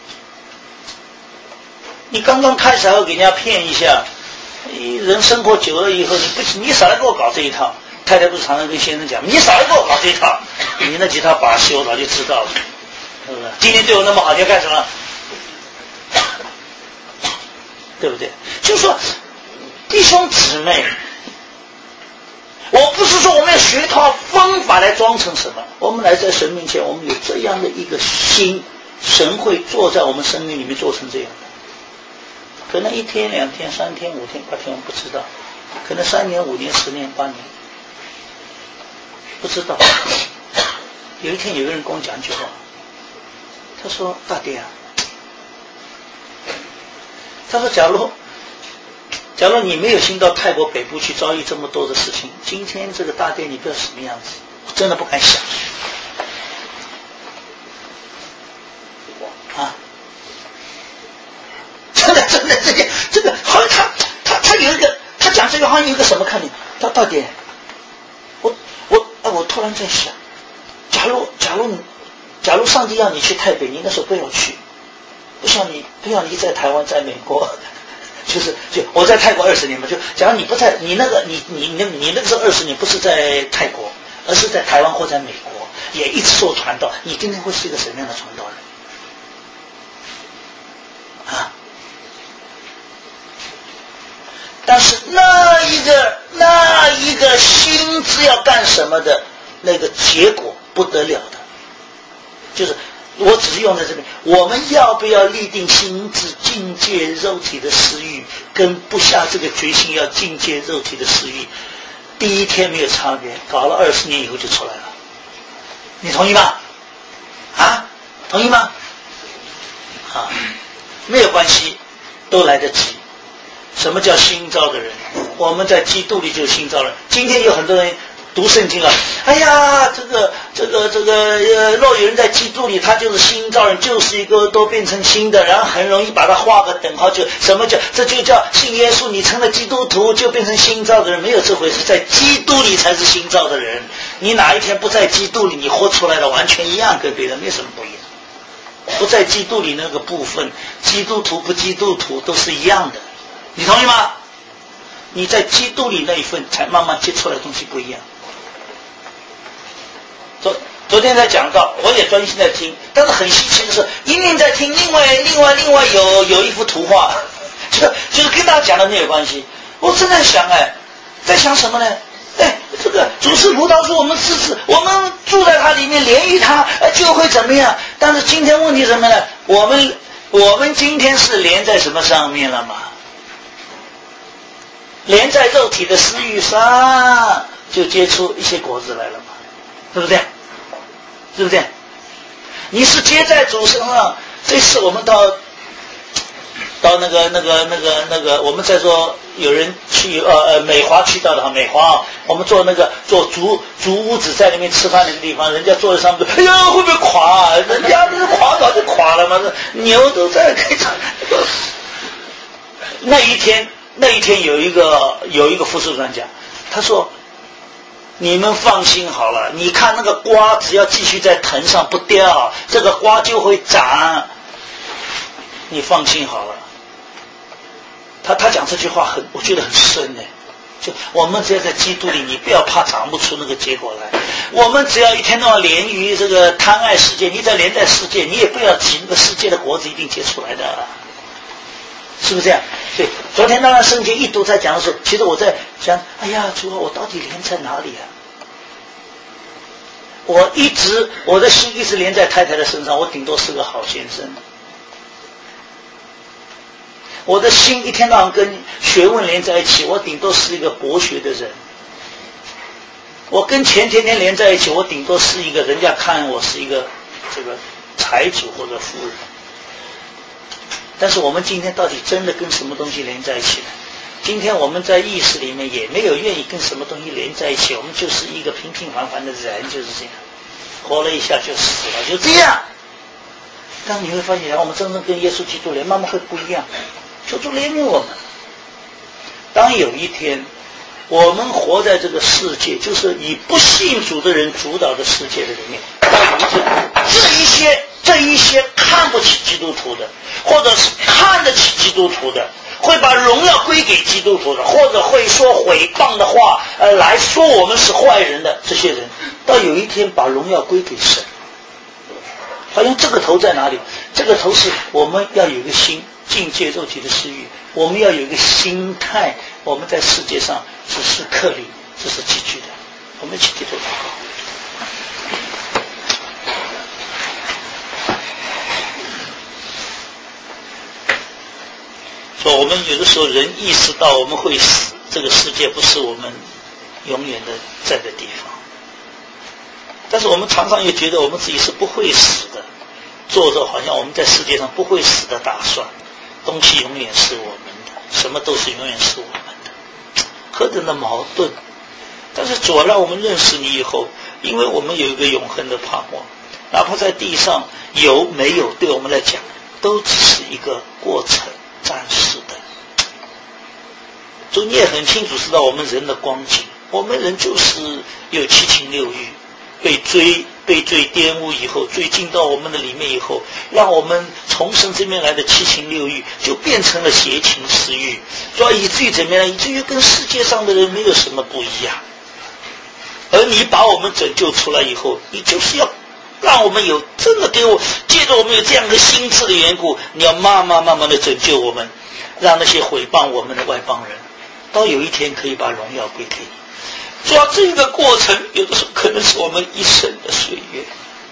你刚刚开始还要给人家骗一下，人生活久了以后，你不你少来给我搞这一套。太太不是常常跟先生讲，你少来给我搞这一套，你那几套把戏我早就知道了，是不是？今天对我那么好，你要干什么？对不对？就是说，弟兄姊妹，我不是说我们要学一套方法来装成什么，我们来在神面前，我们有这样的一个心，神会坐在我们生命里面做成这样的。可能一天、两天、三天、五天、八天，我们不知道；可能三年、五年、十年、八年，不知道。有一天有个人跟我讲一句话，他说：“大爹啊，他说假如。”假如你没有心到泰国北部去遭遇这么多的事情，今天这个大殿你不知道什么样子，我真的不敢想啊！真的真的这个这个好像他他他有一个他讲这个好像有一个什么看点，大大殿，我我哎我突然在想，假如假如你假如上帝让你去台北，你那时候不要去，不像你不要你在台湾在美国。就是就我在泰国二十年嘛，就假如你不在你那个你你你你那个时候二十年不是在泰国，而是在台湾或在美国，也一直做传道，你今天会是一个什么样的传道人啊？但是那一个那一个心智要干什么的那个结果不得了的，就是我只是用在这边，我们要不要立定心志境界肉体的私欲，跟不下这个决心要境界肉体的私欲，第一天没有差别，搞了二十年以后就出来了。你同意吗？啊，同意吗？啊，没有关系，都来得及。什么叫新造的人？我们在基督里就是新造人。今天有很多人读圣经啊，哎呀，这个这个这个呃，若有人在基督里，他就是新造人，就是一个都变成新的，然后很容易把它画个等号，就什么叫这就叫信耶稣，你成了基督徒就变成新造的人，没有这回事，在基督里才是新造的人。你哪一天不在基督里，你活出来的完全一样，跟别人没什么不一样。不在基督里那个部分，基督徒不基督徒都是一样的，你同意吗？你在基督里那一份才慢慢接出来的东西不一样。昨昨天在讲到，我也专心在听，但是很稀奇的是，一面在听，另外另外另外有有一幅图画，就就是跟大家讲的没有关系。我正在想，哎，在想什么呢？哎，这个主是葡萄树，我们支持，我们住在它里面，连于它，就会怎么样？但是今天问题什么呢？我们我们今天是连在什么上面了吗？连在肉体的私欲上，就结出一些果子来了嘛，是不是这样？是不是这样？你是结在主身上，这次我们到到那个那个那个那个，我们在说有人去呃呃美华去到的哈，美华啊，我们做那个做竹竹屋子在那边吃饭那个地方，人家坐在上面，哎呀会不会垮啊？人家不是垮早就垮了吗？牛都在开场。那一天那一天有一个有一个副处长讲，他说你们放心好了，你看那个瓜只要继续在藤上不掉，这个瓜就会长，你放心好了。他他讲这句话很，我觉得很深呢。就我们只要在基督里，你不要怕长不出那个结果来。我们只要一天到晚连于这个贪爱世界，你只要连在世界，你也不要急那个世界的果子一定结出来的，是不是这样？所以昨天当然圣经一读在讲的时候，其实我在想，哎呀，主啊，我到底连在哪里啊？我一直我的心一直连在太太的身上，我顶多是个好先生。我的心一天到晚跟学问连在一起，我顶多是一个博学的人。我跟钱天天连在一起，我顶多是一个人家看我是一个这个财主或者富人。但是我们今天到底真的跟什么东西连在一起呢？今天我们在意识里面也没有愿意跟什么东西连在一起，我们就是一个平平凡凡的人，就是这样，活了一下就死了，就这样。当你会发现，我们真正跟耶稣基督连，慢慢会不一样。求主怜悯我们。当有一天我们活在这个世界，就是以不信主的人主导的世界的里面，这一些这一些看不起基督徒的，或者是看得起基督徒的，会把荣耀归给基督徒的，或者会说毁谤的话，呃，来说我们是坏人的这些人，到有一天把荣耀归给神。好像这个头在哪里？这个头是我们要有一个心，境界肉体的私欲，我们要有一个心态，我们在世界上只是客旅，只是寄居的。我们一起低头祷告。说我们有的时候人意识到我们会死，这个世界不是我们永远的在的地方，但是我们常常也觉得我们自己是不会死的，做着好像我们在世界上不会死的打算，东西永远是我们的，什么都是永远是我们的，何等的矛盾！但是主啊，让我们认识你以后，因为我们有一个永恒的盼望，哪怕在地上有没有，对我们来讲都只是一个过程，暂时的。主，你也很清楚知道我们人的光景，我们人就是有七情六欲，被追被罪玷污以后，罪进到我们的里面以后，让我们从神这边来的七情六欲就变成了邪情私欲，所以以至于怎么样？以至于跟世界上的人没有什么不一样。而你把我们拯救出来以后，你就是要让我们有真的给我借着我们有这样的心智的缘故，你要慢慢慢慢的拯救我们，让那些毁谤我们的外邦人到有一天可以把荣耀归给你。主要这个过程有的时候可能是我们一生的岁月，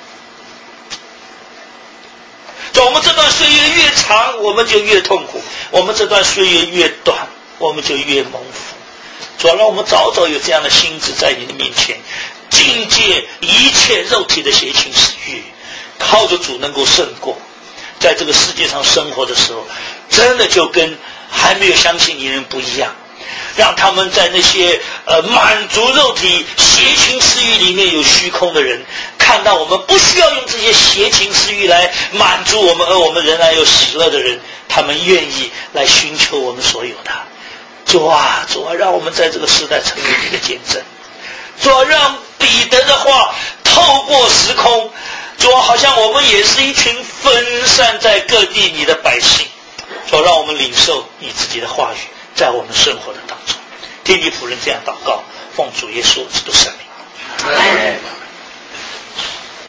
主，我们这段岁月越长我们就越痛苦，我们这段岁月越短我们就越蒙福。主要让我们早早有这样的心智在你的面前，境界一切肉体的邪情私欲，靠着主能够胜过。在这个世界上生活的时候，真的就跟还没有相信你的人不一样，让他们在那些呃满足肉体邪情私欲里面有虚空的人，看到我们不需要用这些邪情私欲来满足我们，而我们仍然有喜乐的人，他们愿意来寻求我们所有的。主啊，主啊，让我们在这个时代成为你的见证。主啊，让彼得的话透过时空，主啊，好像我们也是一群分散在各地你的百姓。主啊，让我们领受你自己的话语在我们生活的当中。听你仆人这样祷告，奉主耶稣基督圣名。